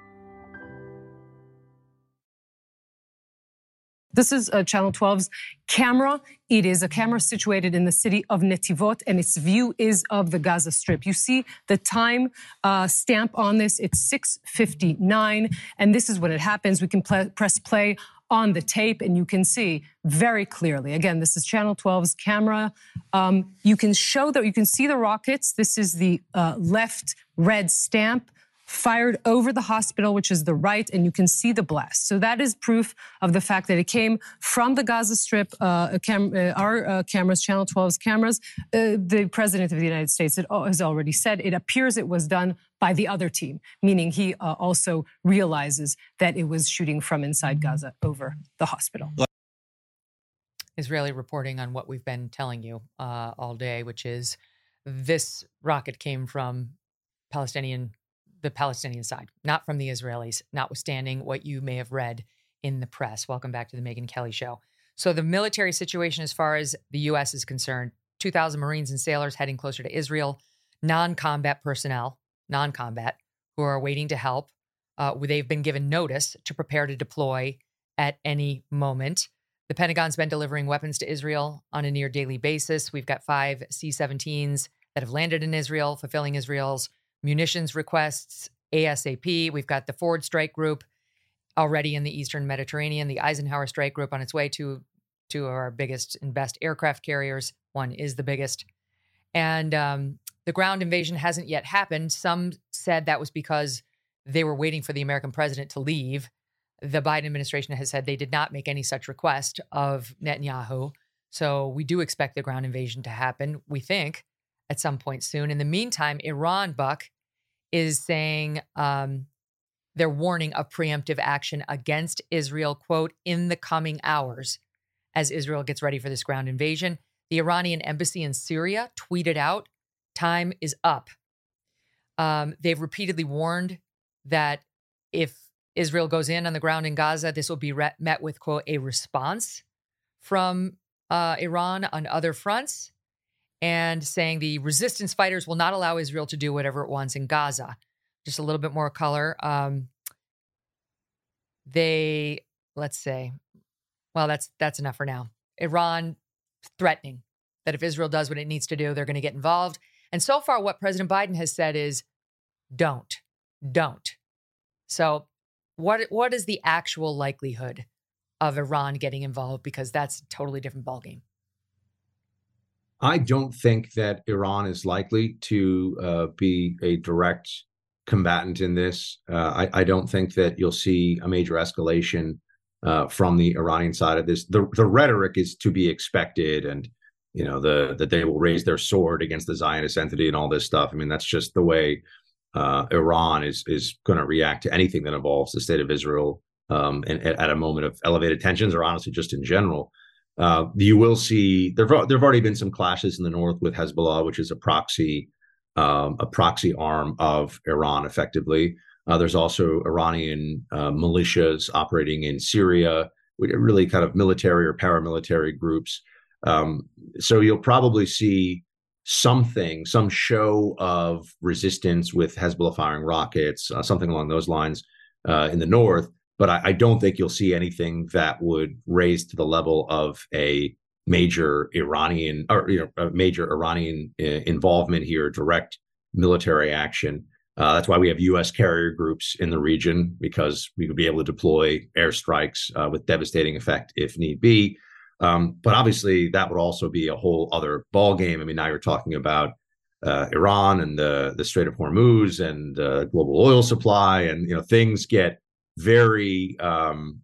This is uh, Channel twelve's camera. It is a camera situated in the city of Netivot, and its view is of the Gaza Strip. You see the time uh, stamp on this. It's six fifty-nine, and this is when it happens. We can pl- press play on the tape, and you can see very clearly. Again, this is Channel twelve's camera. Um, you can show that you can see the rockets. This is the uh, left red stamp fired over the hospital, which is the right, and you can see the blast. So that is proof of the fact that it came from the Gaza Strip. Uh, a cam- uh, our uh, cameras, Channel twelve's cameras, uh, the President of the United States has already said it appears it was done by the other team, meaning he uh, also realizes that it was shooting from inside Gaza over the hospital. Israeli reporting on what we've been telling you uh, all day, which is this rocket came from Palestinian the Palestinian side, not from the Israelis, notwithstanding what you may have read in the press. Welcome back to the Megyn Kelly Show. So the military situation as far as the U S is concerned, two thousand Marines and sailors heading closer to Israel, non-combat personnel, non-combat, who are waiting to help. Uh, they've been given notice to prepare to deploy at any moment. The Pentagon's been delivering weapons to Israel on a near daily basis. We've got five C seventeens that have landed in Israel, fulfilling Israel's munitions requests ASAP. We've got the Ford Strike Group already in the Eastern Mediterranean, the Eisenhower Strike Group on its way to two of our biggest and best aircraft carriers. One is the biggest. And um, the ground invasion hasn't yet happened. Some said that was because they were waiting for the American president to leave. The Biden administration has said they did not make any such request of Netanyahu. So we do expect the ground invasion to happen, we think, at some point soon. In the meantime, Iran, Buck, is saying um, they're warning of preemptive action against Israel, quote, in the coming hours as Israel gets ready for this ground invasion. The Iranian embassy in Syria tweeted out, time is up. Um, they've repeatedly warned that if Israel goes in on the ground in Gaza, this will be re- met with, quote, a response from uh, Iran on other fronts, and saying the resistance fighters will not allow Israel to do whatever it wants in Gaza. Just a little bit more color. Um, they, let's say, well, that's that's enough for now. Iran threatening that if Israel does what it needs to do, they're going to get involved. And so far, what President Biden has said is, don't, don't. So what what is the actual likelihood of Iran getting involved? Because that's a totally different ballgame. I don't think that Iran is likely to uh, be a direct combatant in this. Uh, I, I don't think that you'll see a major escalation uh, from the Iranian side of this. The, the rhetoric is to be expected, and you know the that they will raise their sword against the Zionist entity and all this stuff. I mean, that's just the way uh, Iran is is going to react to anything that involves the state of Israel, um, and at a moment of elevated tensions, or honestly just in general. Uh, you will see there there have already been some clashes in the north with Hezbollah, which is a proxy um, a proxy arm of Iran, effectively. Uh, there's also Iranian uh, militias operating in Syria, really kind of military or paramilitary groups. Um, so you'll probably see something, some show of resistance with Hezbollah firing rockets, uh, something along those lines uh, in the north. But I, I don't think you'll see anything that would raise to the level of a major Iranian or you know a major Iranian uh, involvement here, direct military action. Uh, that's why we have U S carrier groups in the region, because we would be able to deploy airstrikes uh, with devastating effect if need be. Um, but obviously, that would also be a whole other ball game. I mean, now you're talking about uh, Iran and the the Strait of Hormuz and uh, global oil supply, and you know things get very um,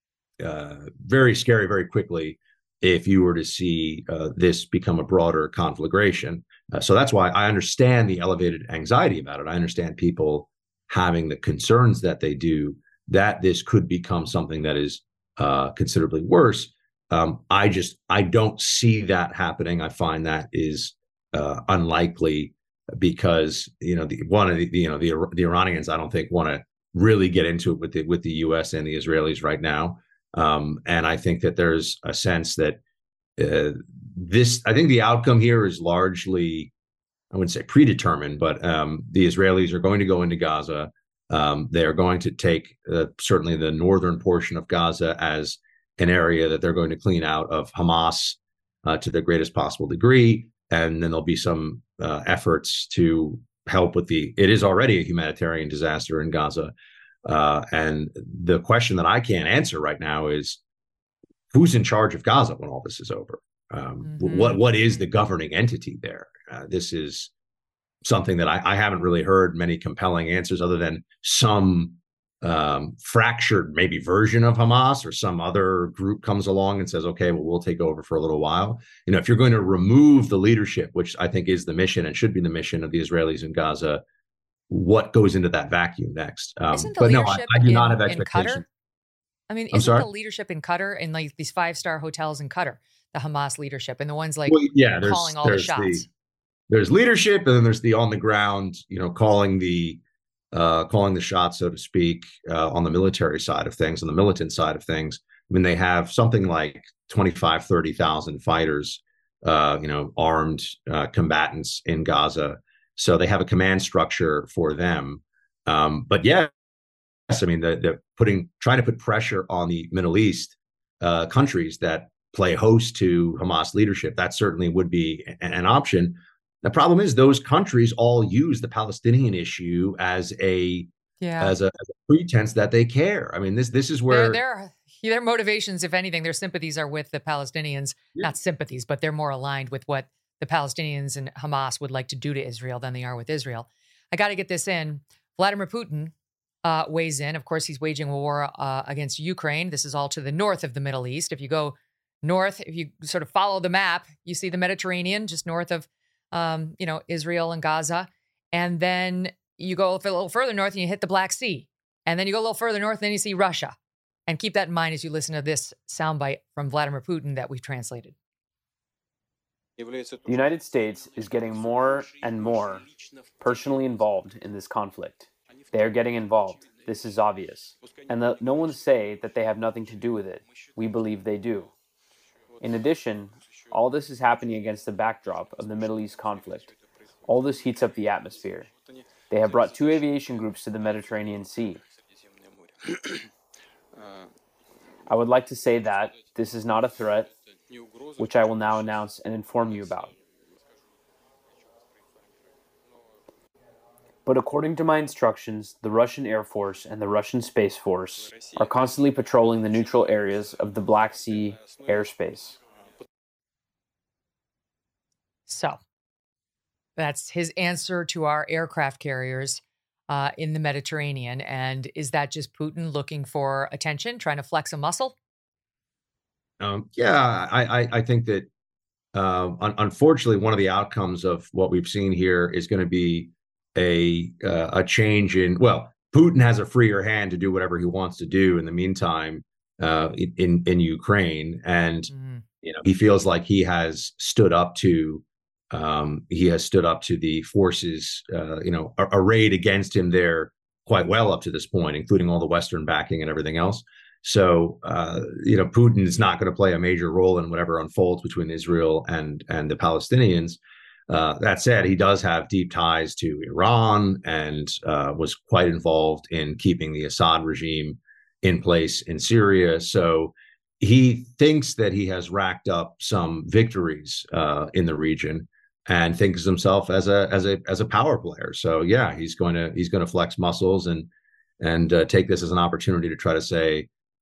uh, very scary very quickly if you were to see uh, this become a broader conflagration. Uh, so that's why I understand the elevated anxiety about it. I understand people having the concerns that they do, that this could become something that is uh, considerably worse. Um, I just, I don't see that happening. I find that is uh, unlikely because, you know, the one of the, you know, the, the Iranians, I don't think want to really get into it with the, with the U S and the Israelis right now. Um, and I think that there's a sense that uh, this, I think the outcome here is largely, I wouldn't say predetermined, but um, the Israelis are going to go into Gaza. Um, they are going to take uh, certainly the northern portion of Gaza as an area that they're going to clean out of Hamas uh, to the greatest possible degree. And then there'll be some uh, efforts to help with the, it is already a humanitarian disaster in Gaza. Uh, and the question that I can't answer right now is who's in charge of Gaza when all this is over? Um, mm-hmm. What what is the governing entity there? Uh, this is something that I, I haven't really heard many compelling answers other than some um, fractured maybe version of Hamas or some other group comes along and says, okay, well, we'll take over for a little while. You know, if you're going to remove the leadership, which I think is the mission and should be the mission of the Israelis in Gaza, what goes into that vacuum next? Um, Isn't the but no, leadership I, I do in, not have in expectations. Qatar? I mean, I'm isn't sorry? the leadership in Qatar in like these five-star hotels in Qatar, the Hamas leadership, and the ones like Well, yeah, there's, calling all the there's shots? The, there's leadership, and then there's the on the ground, you know, calling the uh, calling the shots, so to speak, uh, on the military side of things, on the militant side of things. I mean, they have something like twenty-five, thirty thousand fighters, uh, you know, armed uh, combatants in Gaza. So they have a command structure for them. Um, but yes, I mean, they're, they're putting, trying to put pressure on the Middle East uh, countries that play host to Hamas leadership. That certainly would be a, an option. The problem is those countries all use the Palestinian issue as a yeah. as a, as a pretense that they care. I mean, this this is where their their, their motivations, if anything, their sympathies are with the Palestinians. Yeah. Not sympathies, but they're more aligned with what the Palestinians and Hamas would like to do to Israel than they are with Israel. I got to get this in. Vladimir Putin uh, weighs in. Of course, he's waging a war uh, against Ukraine. This is all to the north of the Middle East. If you go north, if you sort of follow the map, you see the Mediterranean just north of, um, you know, Israel and Gaza. And then you go a little further north and you hit the Black Sea. And then you go a little further north and then you see Russia. And keep that in mind as you listen to this soundbite from Vladimir Putin that we've translated. The United States is getting more and more personally involved in this conflict. They are getting involved. This is obvious. And the, no one say that they have nothing to do with it. We believe they do. In addition, all this is happening against the backdrop of the Middle East conflict. All this heats up the atmosphere. They have brought two aviation groups to the Mediterranean Sea. I would like to say that this is not a threat, which I will now announce and inform you about. But according to my instructions, the Russian Air Force and the Russian Space Force are constantly patrolling the neutral areas of the Black Sea airspace. So, that's his answer to our aircraft carriers uh, in the Mediterranean. And is that just Putin looking for attention, trying to flex a muscle? Um, yeah, I, I, I think that uh, un- unfortunately, one of the outcomes of what we've seen here is going to be a uh, a change in, well, Putin has a freer hand to do whatever he wants to do in the meantime uh, in in Ukraine, and mm. you know he feels like he has stood up to um, he has stood up to the forces uh, you know arrayed against him there quite well up to this point, including all the Western backing and everything else. So, uh, you know, Putin is not going to play a major role in whatever unfolds between Israel and and the Palestinians. Uh, that said, he does have deep ties to Iran and uh, was quite involved in keeping the Assad regime in place in Syria. So he thinks that he has racked up some victories uh, in the region and thinks of himself as a as a as a power player. So, yeah, he's going to he's going to flex muscles and and uh, take this as an opportunity to try to say,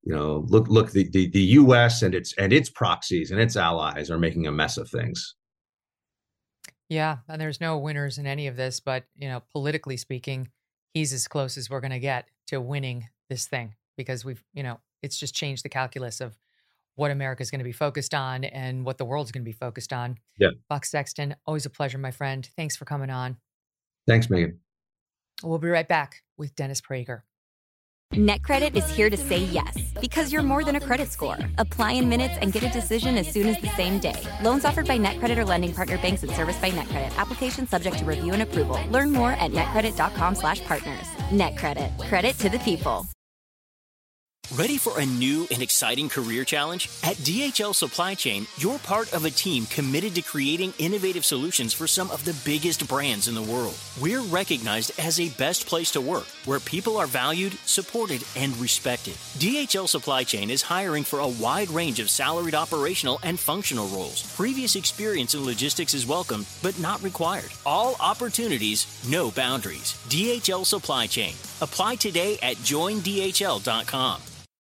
You know, look, look, the, the, the U S and its and its proxies and its allies are making a mess of things. Yeah, and there's no winners in any of this, but, you know, politically speaking, he's as close as we're going to get to winning this thing because we've, you know, it's just changed the calculus of what America's going to be focused on and what the world's going to be focused on. Yeah. Buck Sexton, always a pleasure, my friend. Thanks for coming on. Thanks, Megan. We'll be right back with Dennis Prager. NetCredit is here to say yes, because you're more than a credit score. Apply in minutes and get a decision as soon as the same day. Loans offered by NetCredit or lending partner banks and serviced by NetCredit. Application subject to review and approval. Learn more at netcredit.com slash partners. NetCredit. Credit to the people. Ready for a new and exciting career challenge? At D H L Supply Chain, you're part of a team committed to creating innovative solutions for some of the biggest brands in the world. We're recognized as a best place to work, where people are valued, supported, and respected. D H L Supply Chain is hiring for a wide range of salaried operational and functional roles. Previous experience in logistics is welcome, but not required. All opportunities, no boundaries. D H L Supply Chain. Apply today at join D H L dot com.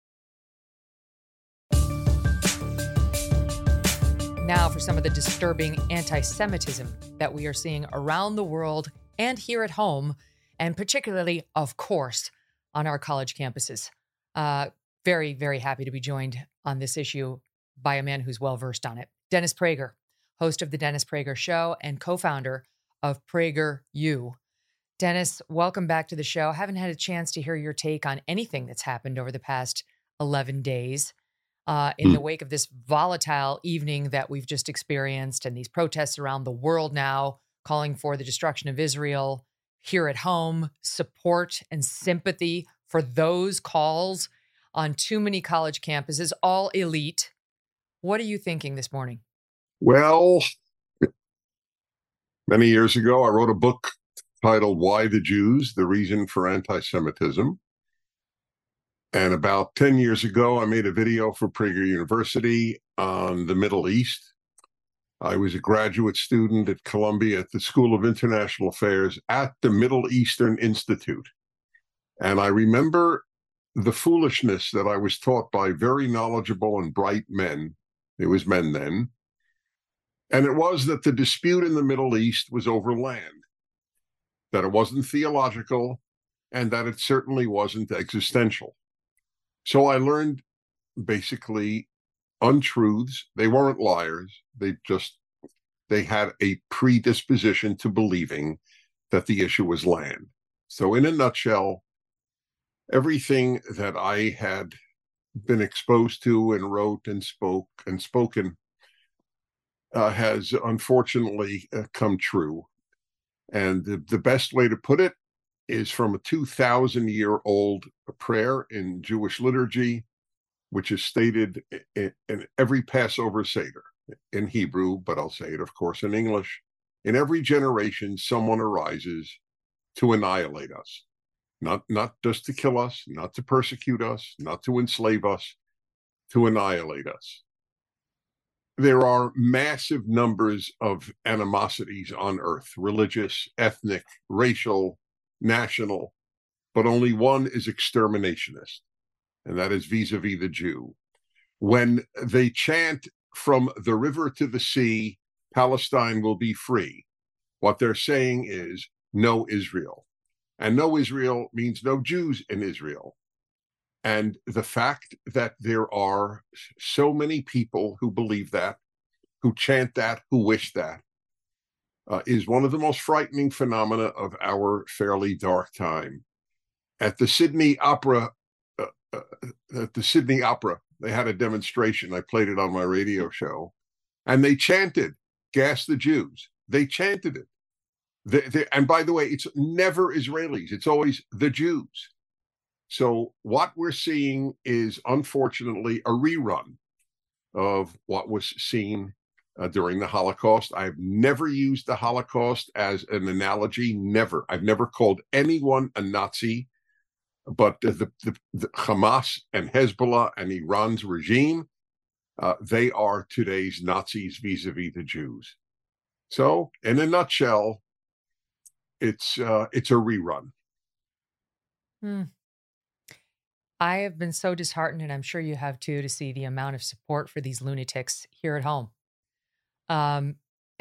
Now for some of the disturbing anti-Semitism that we are seeing around the world and here at home, and particularly, of course, on our college campuses. Uh, very, very happy to be joined on this issue by a man who's well-versed on it. Dennis Prager, host of The Dennis Prager Show and co-founder of PragerU. Dennis, welcome back to the show. Haven't had a chance to hear your take on anything that's happened over the past eleven days. Uh, in the wake of this volatile evening that we've just experienced and these protests around the world now calling for the destruction of Israel, here at home, support and sympathy for those calls on too many college campuses, all elite. What are you thinking this morning? Well, many years ago, I wrote a book titled Why the Jews? The Reason for Anti-Semitism. And about ten years ago, I made a video for Prager University on the Middle East. I was a graduate student at Columbia at the School of International Affairs at the Middle Eastern Institute. And I remember the foolishness that I was taught by very knowledgeable and bright men. It was men then. And it was that the dispute in the Middle East was over land, that it wasn't theological, and that it certainly wasn't existential. So I learned basically untruths. They weren't liars. They just, they had a predisposition to believing that the issue was land. So in a nutshell, everything that I had been exposed to and wrote and spoke and spoken uh, has unfortunately uh, come true. And the, the best way to put it is from a two thousand year old prayer in Jewish liturgy, which is stated in, in every Passover Seder in Hebrew, but I'll say it, of course, in English. In every generation, someone arises to annihilate us, not, not just to kill us, not to persecute us, not to enslave us, to annihilate us. There are massive numbers of animosities on earth, religious, ethnic, racial, national, but only one is exterminationist, and that is vis-a-vis the Jew. When they chant from the river to the sea, Palestine will be free, what they're saying is no Israel. And no Israel means no Jews in Israel. And the fact that there are so many people who believe that, who chant that, who wish that, Uh, is one of the most frightening phenomena of our fairly dark time. At the Sydney Opera, uh, uh, at the Sydney Opera, they had a demonstration. I played it on my radio show, and they chanted, "Gas the Jews." They chanted it. They, they, and by the way, it's never Israelis. It's always the Jews. So what we're seeing is, unfortunately, a rerun of what was seen Uh, during the Holocaust. I've never used the Holocaust as an analogy, never. I've never called anyone a Nazi, but the, the, the Hamas and Hezbollah and Iran's regime, uh, they are today's Nazis vis-a-vis the Jews. So, in a nutshell, it's uh, it's a rerun. Hmm. I have been so disheartened, and I'm sure you have too, to see the amount of support for these lunatics here at home. Um,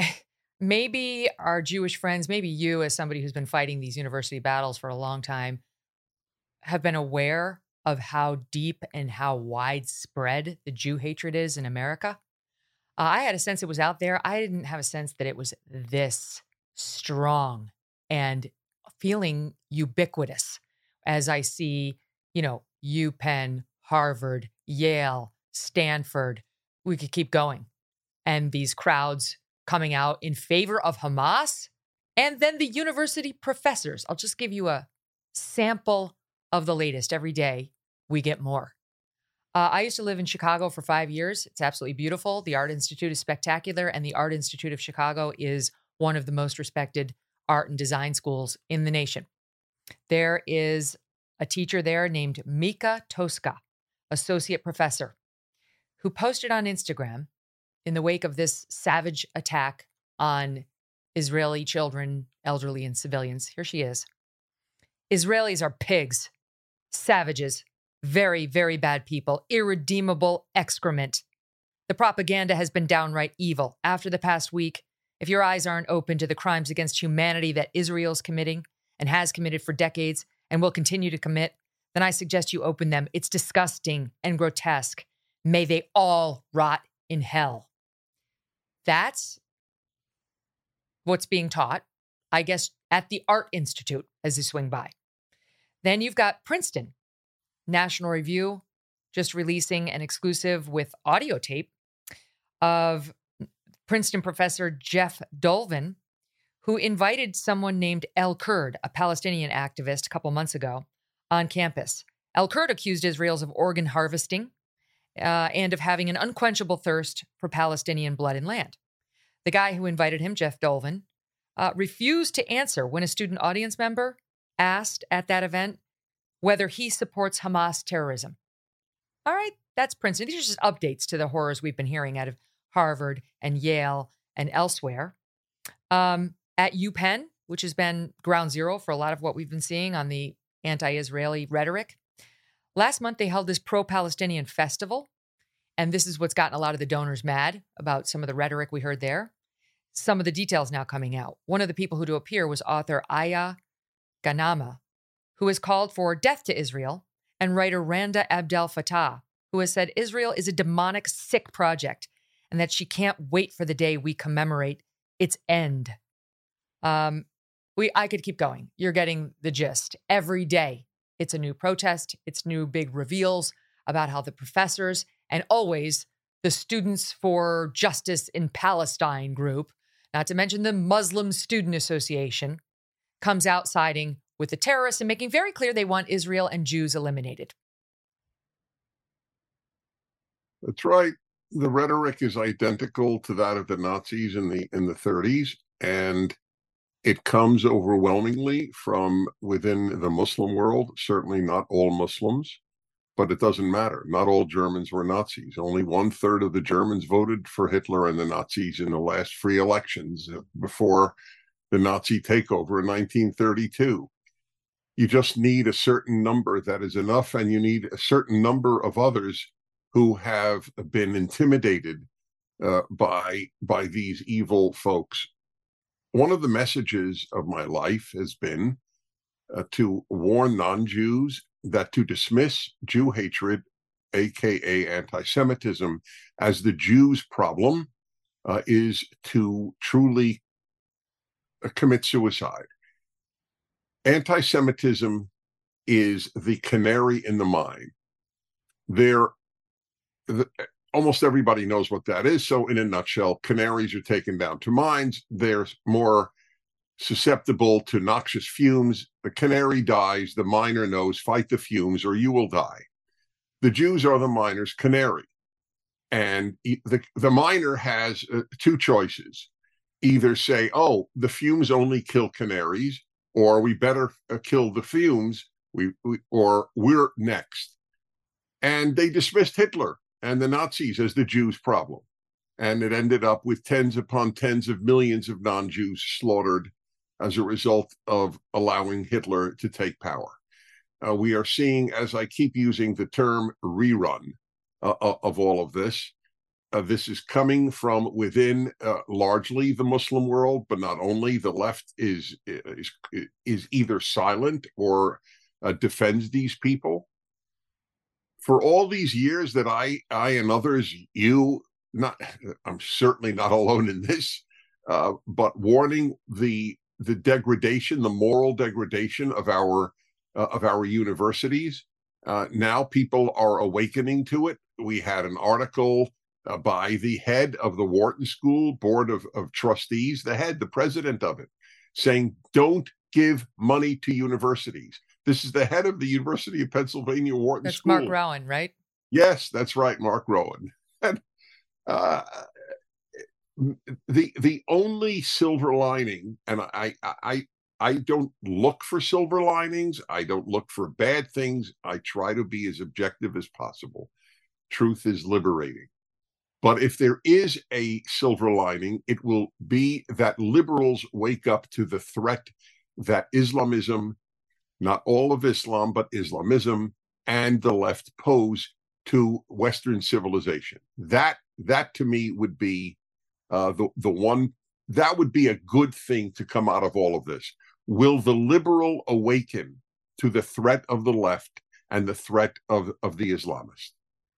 maybe our Jewish friends, maybe you, as somebody who's been fighting these university battles for a long time, have been aware of how deep and how widespread the Jew hatred is in America. Uh, I had a sense it was out there. I didn't have a sense that it was this strong and feeling ubiquitous as I see, you know, UPenn, Harvard, Yale, Stanford. We could keep going. And these crowds coming out in favor of Hamas. And then the university professors. I'll just give you a sample of the latest. Every day we get more. Uh, I used to live in Chicago for five years. It's absolutely beautiful. The Art Institute is spectacular. And the Art Institute of Chicago is one of the most respected art and design schools in the nation. There is a teacher there named Mika Tosca, associate professor, who posted on Instagram in the wake of this savage attack on Israeli children, elderly, and civilians. Here she is. Israelis are pigs, savages, very, very bad people, irredeemable excrement. The propaganda has been downright evil. After the past week, if your eyes aren't open to the crimes against humanity that Israel's committing and has committed for decades and will continue to commit, then I suggest you open them. It's disgusting and grotesque. May they all rot in hell. That's what's being taught, I guess, at the Art Institute as you swing by. Then you've got Princeton. National Review just releasing an exclusive with audio tape of Princeton professor Jeff Dolvin, who invited someone named El Kurd, a Palestinian activist, a couple months ago on campus. El Kurd accused Israel's of organ harvesting uh, and of having an unquenchable thirst for Palestinian blood and land. The guy who invited him, Jeff Dolvin, uh, refused to answer when a student audience member asked at that event whether he supports Hamas terrorism. All right, that's Princeton. These are just updates to the horrors we've been hearing out of Harvard and Yale and elsewhere. Um, at UPenn, which has been ground zero for a lot of what we've been seeing on the anti-Israeli rhetoric, last month they held this pro-Palestinian festival, and this is what's gotten a lot of the donors mad about some of the rhetoric we heard there. Some of the details now coming out. One of the people who to appear was author Aya Ghanama, who has called for death to Israel, and writer Randa Abdel Fattah, who has said Israel is a demonic, sick project and that she can't wait for the day we commemorate its end. Um, we, I could keep going. You're getting the gist. Every day, it's a new protest. It's new big reveals about how the professors and always the Students for Justice in Palestine group, not to mention the Muslim Student Association, comes out siding with the terrorists and making very clear they want Israel and Jews eliminated. That's right. The rhetoric is identical to that of the Nazis in the in the thirties, and it comes overwhelmingly from within the Muslim world. Certainly not all Muslims, but it doesn't matter. Not all Germans were Nazis. Only one third of the Germans voted for Hitler and the Nazis in the last free elections before the Nazi takeover in nineteen thirty-two. You just need a certain number that is enough, and you need a certain number of others who have been intimidated uh, by, by these evil folks. One of the messages of my life has been uh, to warn non-Jews that to dismiss Jew hatred, aka anti-Semitism, as the Jews' problem uh, is to truly uh, commit suicide. Anti-Semitism is the canary in the mine. There, the, almost everybody knows what that is. So in a nutshell, canaries are taken down to mines. They're more susceptible to noxious fumes. The canary dies. The miner knows, fight the fumes or you will die. The Jews are the miner's canary. And the, the miner has uh, two choices. Either say, oh, the fumes only kill canaries, or we better uh, kill the fumes, we, we or we're next. And they dismissed Hitler and the Nazis as the Jews' problem. And it ended up with tens upon tens of millions of non-Jews slaughtered as a result of allowing Hitler to take power. Uh, we are seeing, as I keep using the term rerun uh, of all of this, uh, this is coming from within uh, largely the Muslim world, but not only. The left is is, is either silent or uh, defends these people. For all these years that I, I and others, you, not, I'm certainly not alone in this, uh, but warning the the degradation, the moral degradation of our uh, of our universities. Uh, now people are awakening to it. We had an article uh, by the head of the Wharton School Board of, of Trustees, the head, the president of it, saying, don't give money to universities. This is the head of the University of Pennsylvania Wharton That's School. Mark Rowan, right? Yes, that's right, Mark Rowan. And uh, the the only silver lining, and I I I don't look for silver linings. I don't look for bad things. I try to be as objective as possible. Truth is liberating. But if there is a silver lining, it will be that liberals wake up to the threat that Islamism, not all of Islam, but Islamism and the left pose to Western civilization. That, that to me would be uh, the, the one, that would be a good thing to come out of all of this. Will the liberal awaken to the threat of the left and the threat of, of the Islamists?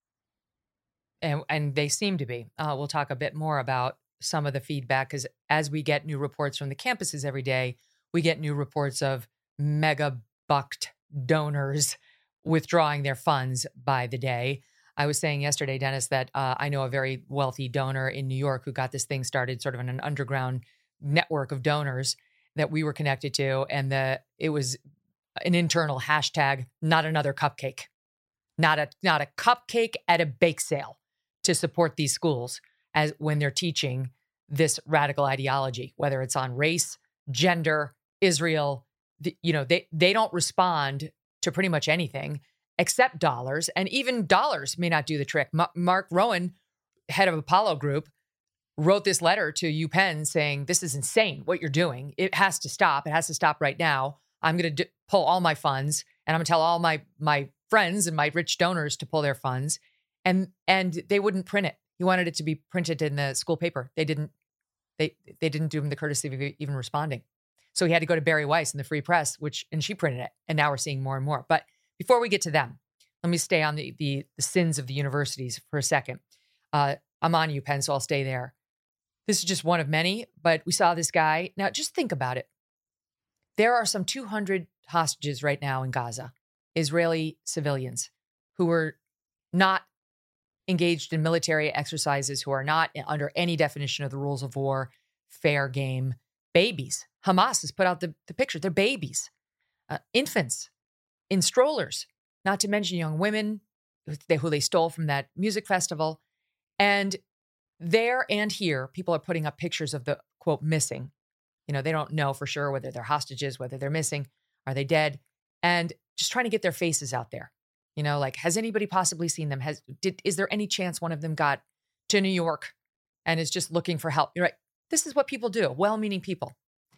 And, and they seem to be. Uh, we'll talk a bit more about some of the feedback, because as we get new reports from the campuses every day, we get new reports of mega bucked donors withdrawing their funds by the day. I was saying yesterday, Dennis, that uh, I know a very wealthy donor in New York who got this thing started sort of in an underground network of donors that we were connected to. And the it was an internal hashtag, not another cupcake, not a not a cupcake at a bake sale to support these schools as when they're teaching this radical ideology, whether it's on race, gender, Israel. The, you know, they they don't respond to pretty much anything except dollars, and even dollars may not do the trick. M- Mark Rowan, head of Apollo Group, wrote this letter to UPenn saying, this is insane what you're doing. It has to stop. It has to stop right now. I'm going to d- pull all my funds, and I'm going to tell all my my friends and my rich donors to pull their funds. And and they wouldn't print it. He wanted it to be printed in the school paper. They didn't. They they didn't do him the courtesy of even responding. So he had to go to Barry Weiss in the Free Press, which and she printed it. And now we're seeing more and more. But before we get to them, let me stay on the the, the sins of the universities for a second. Uh, I'm on UPenn, so I'll stay there. This is just one of many, but we saw this guy. Now, just think about it. There are some two hundred hostages right now in Gaza, Israeli civilians who are not engaged in military exercises, who are not under any definition of the rules of war, fair game, babies. Hamas has put out the, the picture. They're babies, uh, infants in strollers, not to mention young women who they, who they stole from that music festival. And there and here, people are putting up pictures of the, quote, missing. You know, they don't know for sure whether they're hostages, whether they're missing, are they dead? And just trying to get their faces out there. You know, like, has anybody possibly seen them? Has did is there any chance one of them got to New York and is just looking for help? You're right. This is what people do, well-meaning people.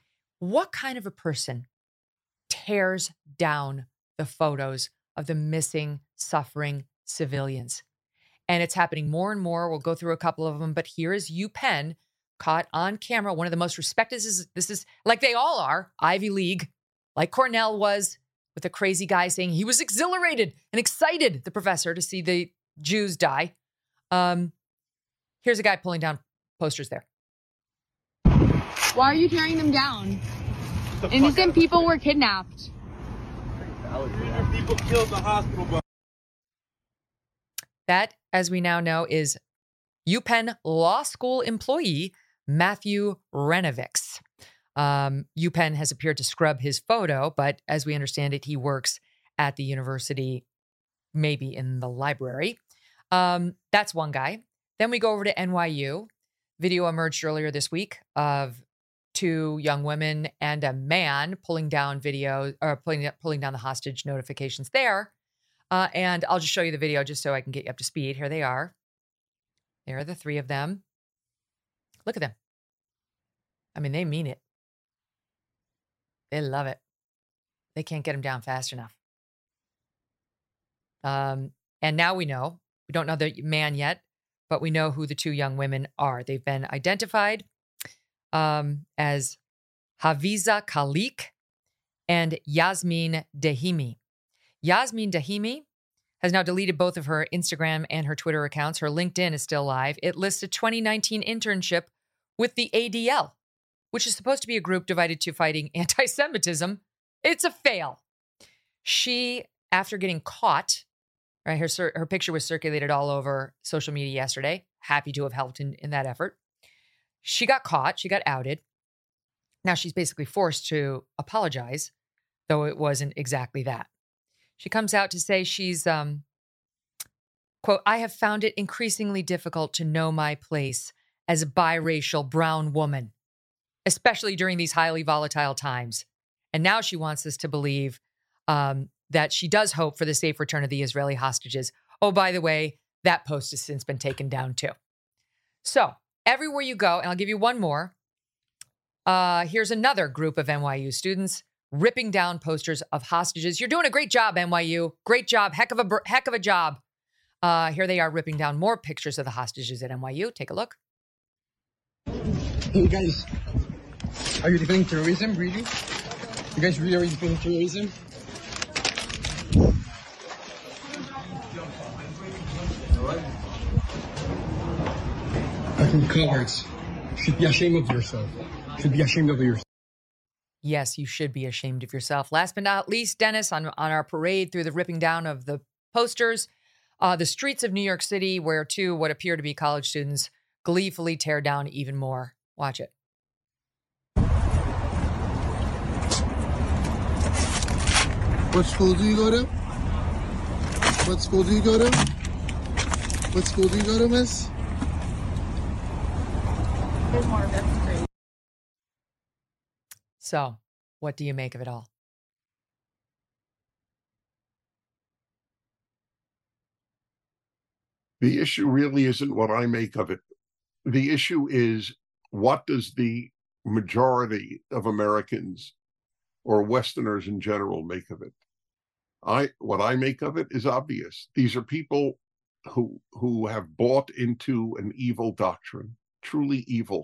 What kind of a person tears down the photos of the missing, suffering civilians? And it's happening more and more. We'll go through a couple of them, but here is UPenn caught on camera. One of the most respected, this is, this is like they all are, Ivy League, like Cornell was, with a crazy guy saying he was exhilarated and excited, the professor, to see the Jews die. Um, here's a guy pulling down posters there. Why are you tearing them down? Innocent people were kidnapped. People killed the hospital bus. That, as we now know, is UPenn Law School employee Matthew Renovics. Um, UPenn has appeared to scrub his photo, but as we understand it, he works at the university, maybe in the library. Um, that's one guy. Then we go over to N Y U. Video emerged earlier this week of two young women and a man pulling down video or pulling pulling down the hostage notifications there. Uh, and I'll just show you the video just so I can get you up to speed. Here they are. There are the three of them. Look at them. I mean, they mean it. They love it. They can't get them down fast enough. Um, and now we know, we don't know the man yet, but we know who the two young women are. They've been identified um, as Haviza Khalik and Yasmin Dahimi. Yasmin Dahimi has now deleted both of her Instagram and her Twitter accounts. Her LinkedIn is still live. It lists a twenty nineteen internship with the A D L, which is supposed to be a group devoted to fighting anti-Semitism. It's a fail. She, after getting caught, right, her, her picture was circulated all over social media yesterday. Happy to have helped in, in that effort. She got caught. She got outed. Now she's basically forced to apologize, though it wasn't exactly that. She comes out to say she's, um, quote, I have found it increasingly difficult to know my place as a biracial brown woman, especially during these highly volatile times. And now she wants us to believe um, that she does hope for the safe return of the Israeli hostages. Oh, by the way, that post has since been taken down too. So everywhere you go, and I'll give you one more. Uh, here's another group of N Y U students ripping down posters of hostages. You're doing a great job, N Y U. Great job. Heck of a heck of a job. Uh, here they are ripping down more pictures of the hostages at N Y U. Take a look. Hey guys, are you defending terrorism, really? You guys really are defending terrorism? Fucking cowards. Should be ashamed of yourself. Should be ashamed of yourself. Yes, you should be ashamed of yourself. Last but not least, Dennis, on, on our parade through the ripping down of the posters, uh, the streets of New York City, where two what appear to be college students gleefully tear down even more. Watch it. What school do you go to? What school do you go to? What school do you go to, miss? So, what do you make of it all? The issue really isn't what I make of it. The issue is, what does the majority of Americans or Westerners in general make of it? I what I make of it is obvious. These are people who who have bought into an evil doctrine, truly evil.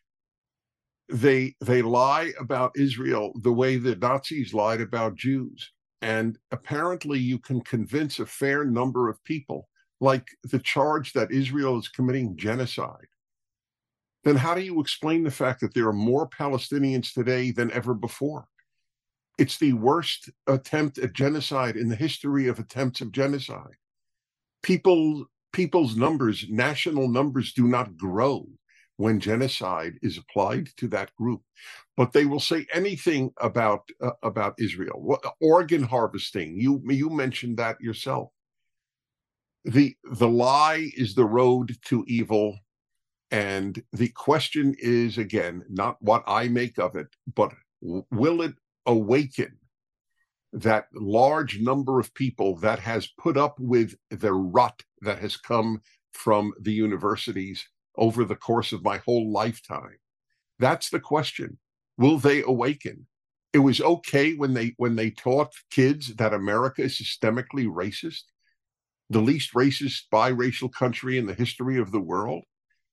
They they lie about Israel the way the Nazis lied about Jews. And apparently you can convince a fair number of people, like the charge that Israel is committing genocide. Then how do you explain the fact that there are more Palestinians today than ever before? It's the worst attempt at genocide in the history of attempts of genocide. People, people's numbers, national numbers do not grow when genocide is applied to that group. But they will say anything about uh, about Israel. What, organ harvesting, you, you mentioned that yourself. The, the lie is the road to evil. And the question is, again, not what I make of it, but will it awaken that large number of people that has put up with the rot that has come from the universities over the course of my whole lifetime? That's the question. Will they awaken? It was okay when they when they taught kids that America is systemically racist, the least racist biracial country in the history of the world.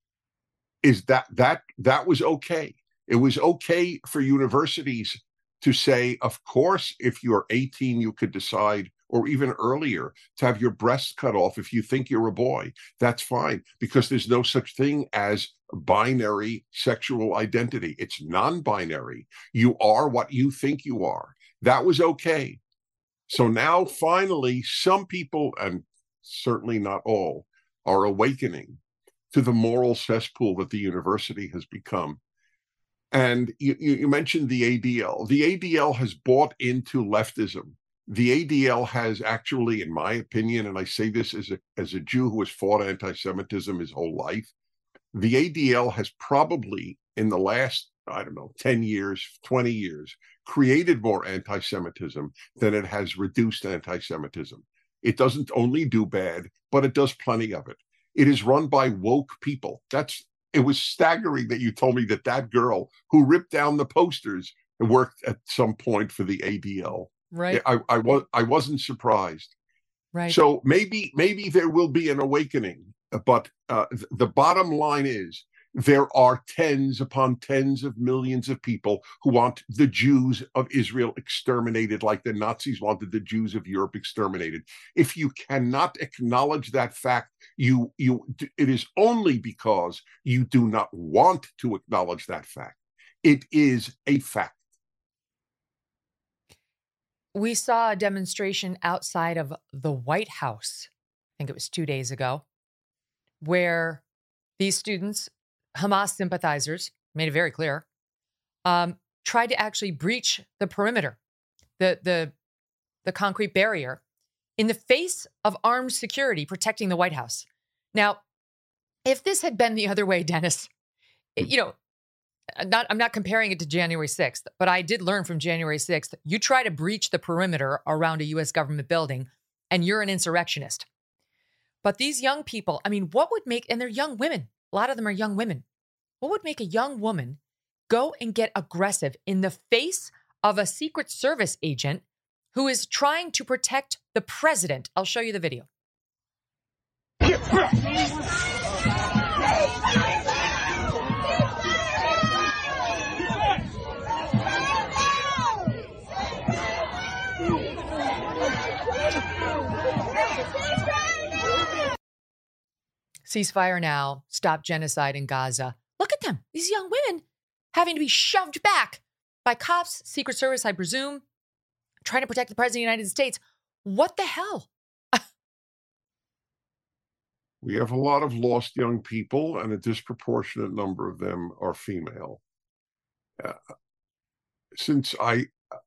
Is that that that was okay? It was okay for universities to say, of course, if you're eighteen, you could decide, or even earlier, to have your breasts cut off if you think you're a boy. That's fine, because there's no such thing as binary sexual identity. It's non-binary. You are what you think you are. That was okay. So now, finally, some people, and certainly not all, are awakening to the moral cesspool that the university has become. And you, you mentioned the A D L. The A D L has bought into leftism. The A D L has actually, in my opinion, and I say this as a, as a Jew who has fought anti-Semitism his whole life, the A D L has probably, in the last, I don't know, ten years, twenty years, created more anti-Semitism than it has reduced anti-Semitism. It doesn't only do bad, but it does plenty of it. It is run by woke people. That's It was staggering that you told me that that girl who ripped down the posters worked at some point for the A D L. Right. I, I, was, I wasn't surprised. Right. So maybe maybe there will be an awakening, but uh, th- the bottom line is there are tens upon tens of millions of people who want the Jews of Israel exterminated like the Nazis wanted the Jews of Europe exterminated. If you cannot acknowledge that fact, you you it is only because you do not want to acknowledge that fact. It is a fact. We saw a demonstration outside of the White House, I think it was two days ago, where these students, Hamas sympathizers, made it very clear, um, tried to actually breach the perimeter, the, the, the concrete barrier, in the face of armed security protecting the White House. Now, if this had been the other way, Dennis, you know, Not, I'm not comparing it to January sixth, but I did learn from January sixth, you try to breach the perimeter around a U S government building and you're an insurrectionist. But these young people, I mean, what would make, and they're young women, a lot of them are young women. What would make a young woman go and get aggressive in the face of a Secret Service agent who is trying to protect the president? I'll show you the video. Ceasefire now, stop genocide in Gaza. Look at them, these young women having to be shoved back by cops, Secret Service, I presume, trying to protect the President of the United States. What the hell? We have a lot of lost young people, and a disproportionate number of them are female. Uh, since I,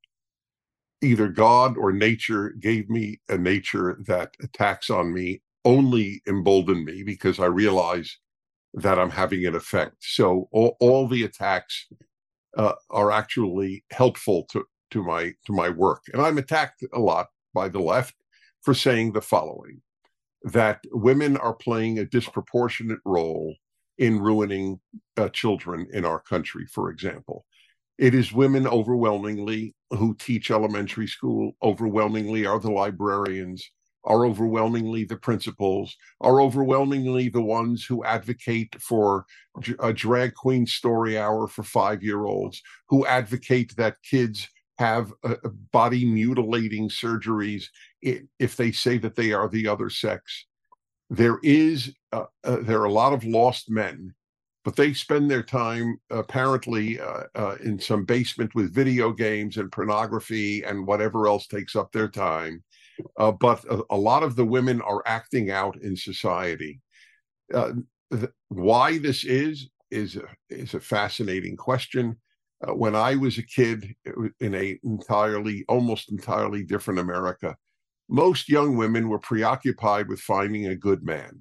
either God or nature gave me a nature that attacks on me, only embolden me because I realize that I'm having an effect. So all, all the attacks uh, are actually helpful to, to my to my work. And I'm attacked a lot by the left for saying the following, that women are playing a disproportionate role in ruining uh, children in our country, for example. It is women overwhelmingly who teach elementary school, overwhelmingly are the librarians, are overwhelmingly the principals, are overwhelmingly the ones who advocate for a drag queen story hour for five-year-olds, who advocate that kids have uh, body mutilating surgeries if they say that they are the other sex. There is, uh, uh, there are a lot of lost men, but they spend their time apparently uh, uh, in some basement with video games and pornography and whatever else takes up their time. Uh, but a, a lot of the women are acting out in society. Uh, th- why this is, is a, is a fascinating question. Uh, when I was a kid in a entirely, almost entirely different America, most young women were preoccupied with finding a good man.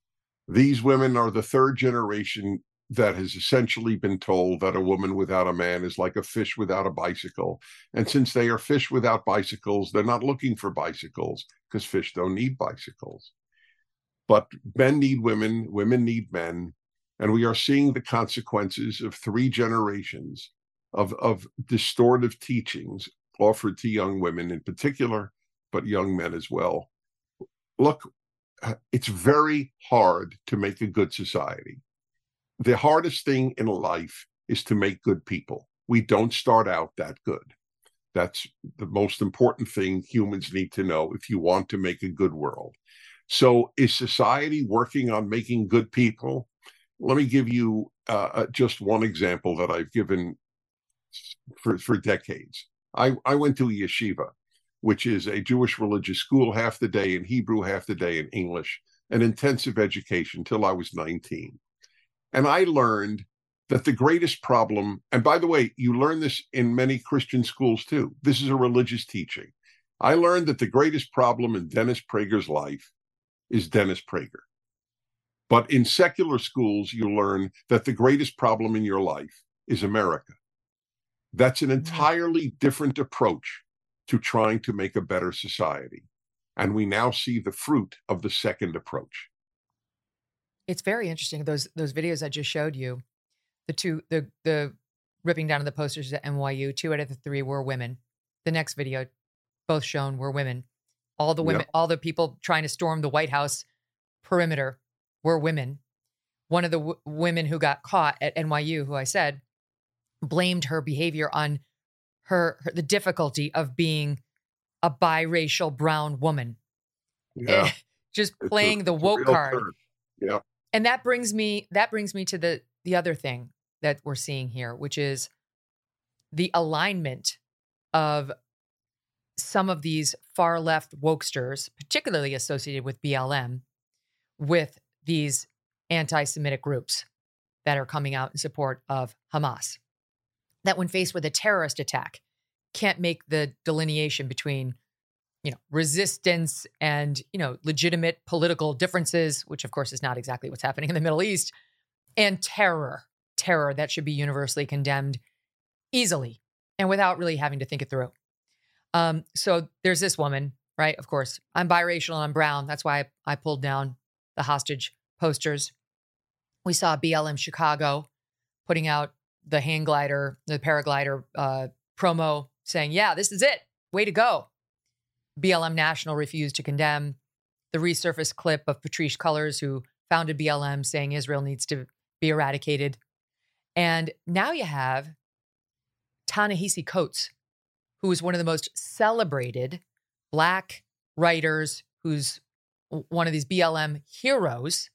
These women are the third generation that has essentially been told that a woman without a man is like a fish without a bicycle. And since they are fish without bicycles, they're not looking for bicycles because fish don't need bicycles. But men need women, women need men. And we are seeing the consequences of three generations of, of distortive teachings offered to young women in particular, but young men as well. Look, it's very hard to make a good society. The hardest thing in life is to make good people. We don't start out that good. That's the most important thing humans need to know if you want to make a good world. So is society working on making good people? Let me give you uh, just one example that I've given for, for decades. I, I went to a yeshiva, which is a Jewish religious school, half the day in Hebrew, half the day in English, an intensive education till I was nineteen. And I learned that the greatest problem, and by the way, you learn this in many Christian schools too. This is a religious teaching. I learned that the greatest problem in Dennis Prager's life is Dennis Prager. But in secular schools, you learn that the greatest problem in your life is America. That's an entirely different approach to trying to make a better society. And we now see the fruit of the second approach. It's very interesting. Those those videos I just showed you, the two, the the ripping down of the posters at N Y U, two out of the three were women. The next video, both shown, were women. All the women, Yep. all the people trying to storm the White House perimeter were women. One of the w- women who got caught at N Y U, who I said, blamed her behavior on her, her the difficulty of being a biracial brown woman. Yeah. Just It's a- playing the it's a woke real card. turn. Yeah. And that brings me that brings me to the the other thing that we're seeing here, which is the alignment of some of these far left wokesters, particularly associated with B L M, with these anti-Semitic groups that are coming out in support of Hamas. That when faced with a terrorist attack, can't make the delineation between, you know, resistance and, you know, legitimate political differences, which of course is not exactly what's happening in the Middle East, and terror, terror that should be universally condemned easily and without really having to think it through. Um, so there's this woman, right? Of course, I'm biracial and I'm brown. That's why I, I pulled down the hostage posters. We saw B L M Chicago putting out the hang glider, the paraglider uh, promo saying, yeah, this is it. Way to go. B L M National refused to condemn the resurfaced clip of Patrisse Cullors, who founded B L M, saying Israel needs to be eradicated. And now you have Ta-Nehisi Coates, who is one of the most celebrated Black writers, who's one of these B L M heroes,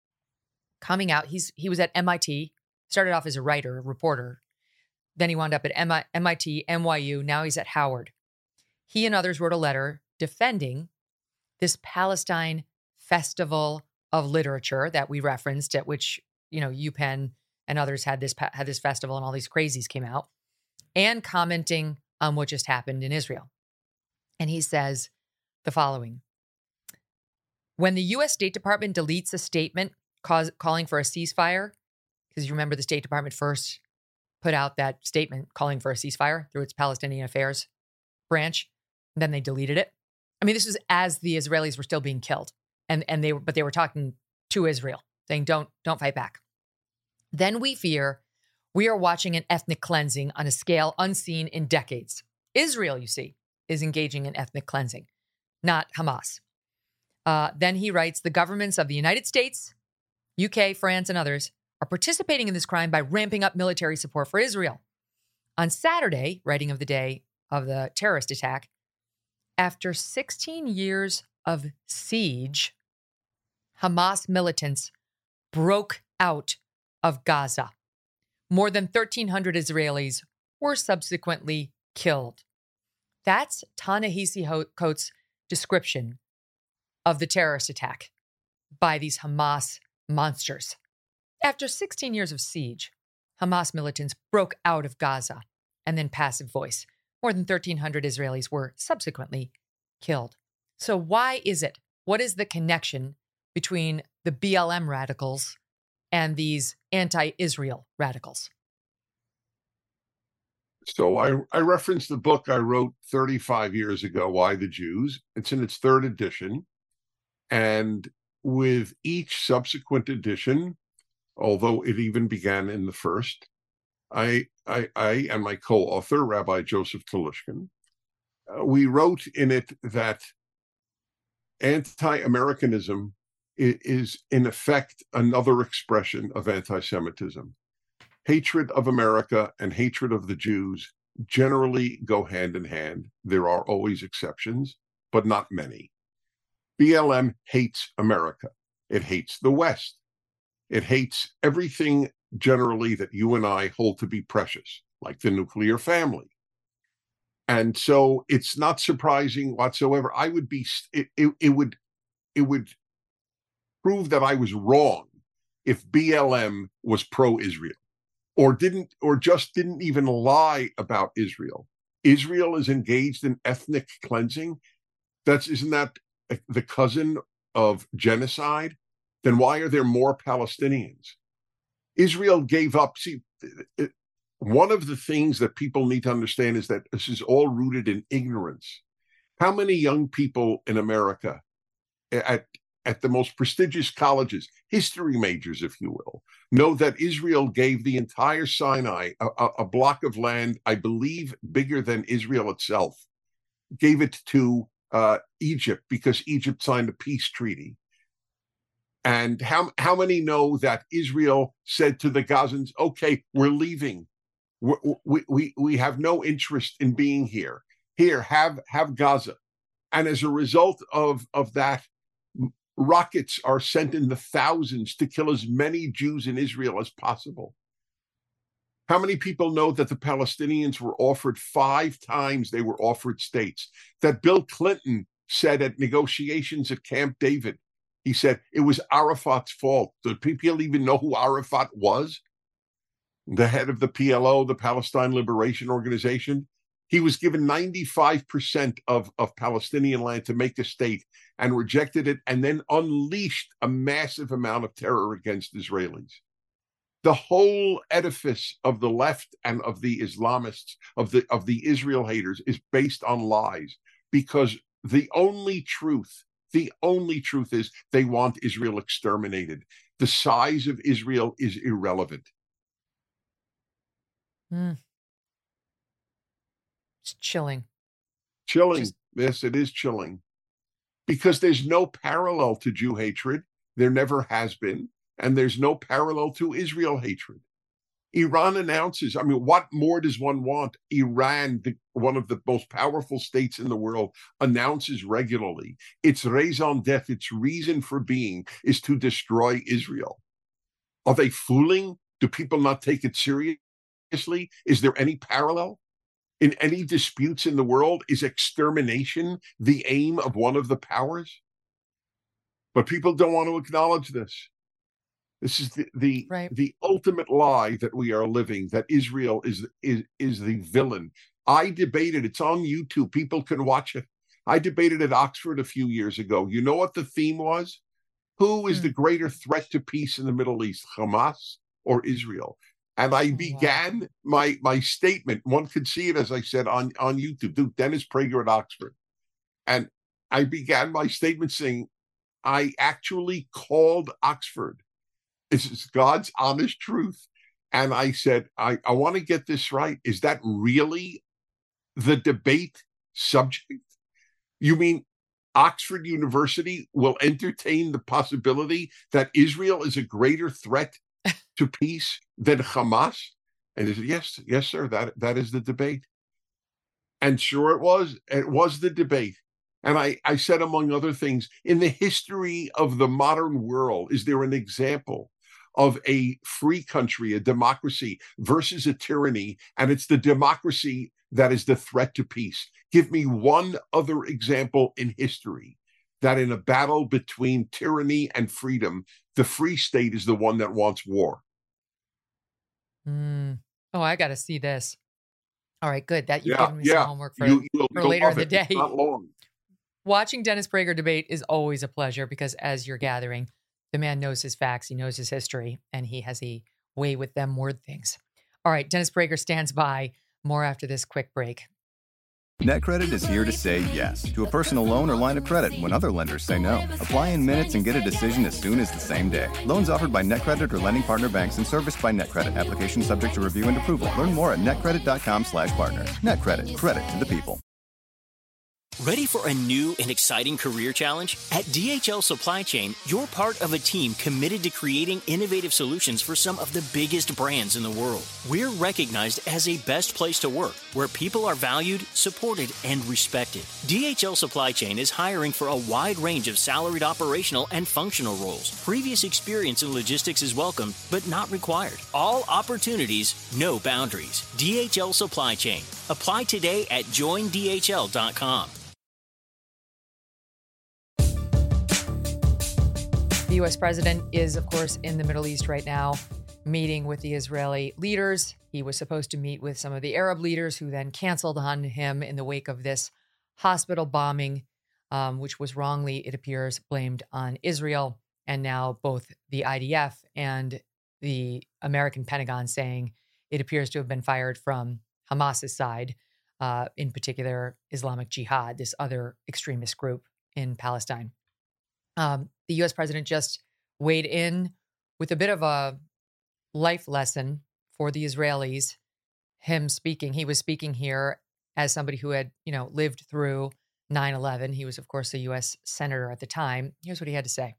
coming out. He's he was at M I T, started off as a writer, a reporter. Then he wound up at M I T, N Y U. Now he's at Howard. He and others wrote a letter defending this Palestine Festival of Literature that we referenced, at which, you know, UPenn and others had this had this festival and all these crazies came out, and commenting on what just happened in Israel. And he says the following: when the U S State Department deletes a statement cause, calling for a ceasefire, because you remember the State Department first put out that statement calling for a ceasefire through its Palestinian Affairs branch, then they deleted it. I mean, this was as the Israelis were still being killed, and and they were, but they were talking to Israel, saying, "Don't don't fight back." Then we fear we are watching an ethnic cleansing on a scale unseen in decades. Israel, you see, is engaging in ethnic cleansing, not Hamas. Uh, then he writes, the governments of the United States, U K, France, and others are participating in this crime by ramping up military support for Israel. On Saturday, writing of the day of the terrorist attack, after sixteen years of siege, Hamas militants broke out of Gaza. More than thirteen hundred Israelis were subsequently killed. That's Ta-Nehisi Coates' description of the terrorist attack by these Hamas monsters. After sixteen years of siege, Hamas militants broke out of Gaza, and then passive voice. More than thirteen hundred Israelis were subsequently killed. So why is it? What is the connection between the B L M radicals and these anti-Israel radicals? So I, I referenced the book I wrote thirty-five years ago, Why the Jews? It's in its third edition. And with each subsequent edition, although it even began in the first, I, I, I and my co-author, Rabbi Joseph Telushkin, uh, we wrote in it that anti-Americanism is, is, in effect, another expression of anti-Semitism. Hatred of America and hatred of the Jews generally go hand in hand. There are always exceptions, but not many. B L M hates America. It hates the West. It hates everything generally that you and I hold to be precious, like the nuclear family. And so it's not surprising whatsoever. I would be, it, it, it would, it would prove that I was wrong if B L M was pro-Israel. Or didn't, or just didn't even lie about Israel. Israel is engaged in ethnic cleansing. That's isn't that the cousin of genocide? Then why are there more Palestinians? Israel gave up. See, it, one of the things that people need to understand is that this is all rooted in ignorance. How many young people in America at at the most prestigious colleges, history majors, if you will, know that Israel gave the entire Sinai, a, a, a block of land, I believe, bigger than Israel itself, gave it to uh, Egypt because Egypt signed a peace treaty. And how, how many know that Israel said to the Gazans, okay, we're leaving. We, we, we, we have no interest in being here. Here, have, have Gaza. And as a result of, of that, rockets are sent in the thousands to kill as many Jews in Israel as possible. How many people know that the Palestinians were offered five times they were offered states? That Bill Clinton said at negotiations at Camp David, he said it was Arafat's fault. Do people even know who Arafat was? The head of the P L O, the Palestine Liberation Organization. He was given ninety-five percent of, of Palestinian land to make a state and rejected it, and then unleashed a massive amount of terror against Israelis. The whole edifice of the left and of the Islamists, of the of the Israel haters, is based on lies, because the only truth, the only truth is they want Israel exterminated. The size of Israel is irrelevant. Mm. It's chilling. Chilling. Just... Yes, it is chilling. Because there's no parallel to Jew hatred. There never has been. And there's no parallel to Israel hatred. Iran announces, I mean, what more does one want? Iran, the, one of the most powerful states in the world, announces regularly its raison d'etre, its reason for being, is to destroy Israel. Are they fooling? Do people not take it seriously? Is there any parallel? In any disputes in the world, is extermination the aim of one of the powers? But people don't want to acknowledge this. This is the the, right. the ultimate lie that we are living, that Israel is, is, is the villain. I debated, it's on YouTube, people can watch it. I debated at Oxford a few years ago. You know what the theme was? Who is mm. the greater threat to peace in the Middle East, Hamas or Israel? And I began wow. my my statement. One could see it, as I said, on, on YouTube. Dude, Dennis Prager at Oxford. And I began my statement saying, I actually called Oxford. This is God's honest truth. And I said, I, I want to get this right. Is that really the debate subject? You mean Oxford University will entertain the possibility that Israel is a greater threat to peace than Hamas? And he said, yes, yes, sir, that, that is the debate. And sure it was, it was the debate. And I, I said, among other things, in the history of the modern world, is there an example of a free country, a democracy, versus a tyranny, and it's the democracy that is the threat to peace? Give me one other example in history that in a battle between tyranny and freedom, the free state is the one that wants war. Mm. Oh, I got to see this. All right, good. That you've yeah, given me yeah. some homework for, you, you'll, for you'll later in the it. day. It's not long. Watching Dennis Prager debate is always a pleasure because, as you're gathering, the man knows his facts, he knows his history, and he has a way with them word things. All right, Dennis Prager stands by. More after this quick break. NetCredit is here to say yes to a personal loan or line of credit when other lenders say no. Apply in minutes and get a decision as soon as the same day. Loans offered by NetCredit or lending partner banks and serviced by NetCredit. Application subject to review and approval. Learn more at netcredit.com slash partners. NetCredit. Credit to the people. Ready for a new and exciting career challenge? At D H L Supply Chain, you're part of a team committed to creating innovative solutions for some of the biggest brands in the world. We're recognized as a best place to work, where people are valued, supported, and respected. D H L Supply Chain is hiring for a wide range of salaried operational and functional roles. Previous experience in logistics is welcome, but not required. All opportunities, no boundaries. D H L Supply Chain. Apply today at join D H L dot com. The U S president is, of course, in the Middle East right now, meeting with the Israeli leaders. He was supposed to meet with some of the Arab leaders who then canceled on him in the wake of this hospital bombing, um, which was wrongly, it appears, blamed on Israel. And now both the I D F and the American Pentagon saying it appears to have been fired from Hamas's side, uh, in particular Islamic Jihad, this other extremist group in Palestine. Um, the U S president just weighed in with a bit of a life lesson for the Israelis. Him speaking, he was speaking here as somebody who had, you know, lived through nine eleven. He was, of course, a U S senator at the time. Here's what he had to say.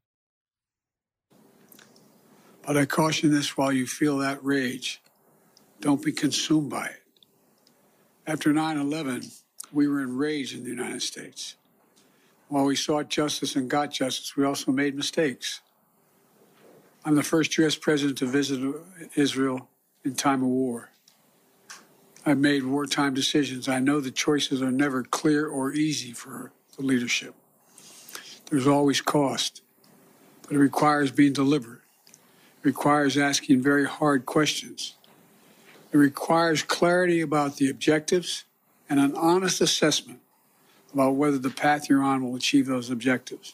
But I caution this: while you feel that rage, don't be consumed by it. After nine eleven, we were enraged in the United States. While we sought justice and got justice, we also made mistakes. I'm the first U S president to visit Israel in time of war. I've made wartime decisions. I know the choices are never clear or easy for the leadership. There's always cost, but it requires being deliberate. It requires asking very hard questions. It requires clarity about the objectives and an honest assessment about whether the path you're on will achieve those objectives.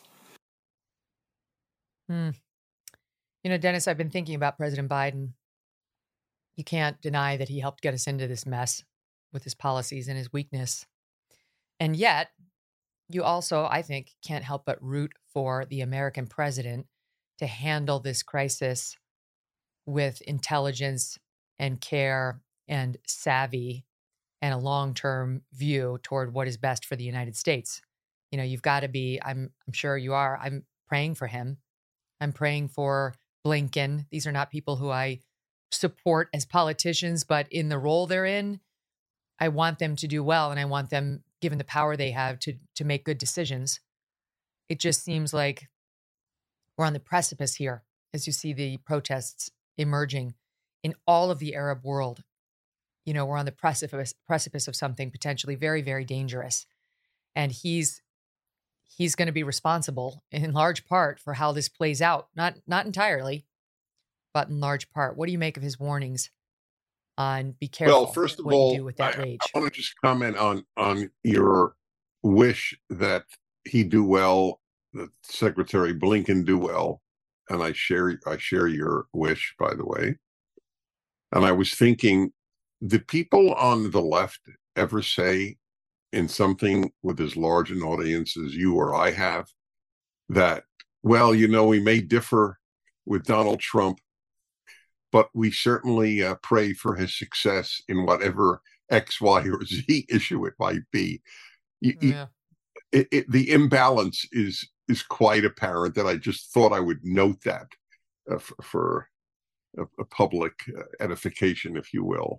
Hmm. You know, Dennis, I've been thinking about President Biden. You can't deny that he helped get us into this mess with his policies and his weakness. And yet, you also, I think, can't help but root for the American president to handle this crisis with intelligence and care and savvy and a long-term view toward what is best for the United States. You know, you've got to be, I'm, I'm sure you are, I'm praying for him. I'm praying for Blinken. These are not people who I support as politicians, but in the role they're in, I want them to do well, and I want them, given the power they have, to to make good decisions. It just seems like we're on the precipice here as you see the protests emerging in all of the Arab world. You know, we're on the precipice precipice of something potentially very, very dangerous. And he's he's going to be responsible in large part for how this plays out. Not not entirely, but in large part. What do you make of his warnings on be careful well, first of what all, you do with that I, rage? I want to just comment on on your wish that he do well, that Secretary Blinken do well, and I share I share your wish, by the way. And I was thinking, do people on the left ever say in something with as large an audience as you or I have that, well, you know, we may differ with Donald Trump, but we certainly uh, pray for his success in whatever X, Y, or Z issue it might be. You, Yeah. It, it, the imbalance is is quite apparent, that I just thought I would note that uh, for, for a, a public uh, edification, if you will.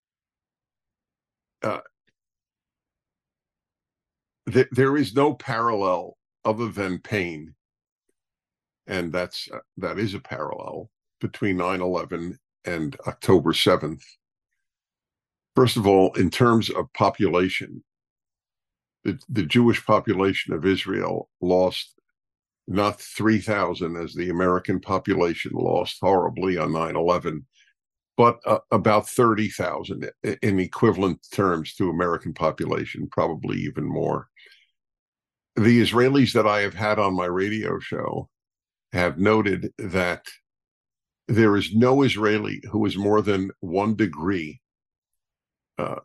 Uh, th- there is no parallel other than pain, and that's uh, that is a parallel between nine eleven and October seventh. First of all, in terms of population, the, the Jewish population of Israel lost not three thousand as the American population lost horribly on nine eleven, but uh, about thirty thousand in equivalent terms to American population, probably even more. The Israelis that I have had on my radio show have noted that there is no Israeli who is more than one degree uh,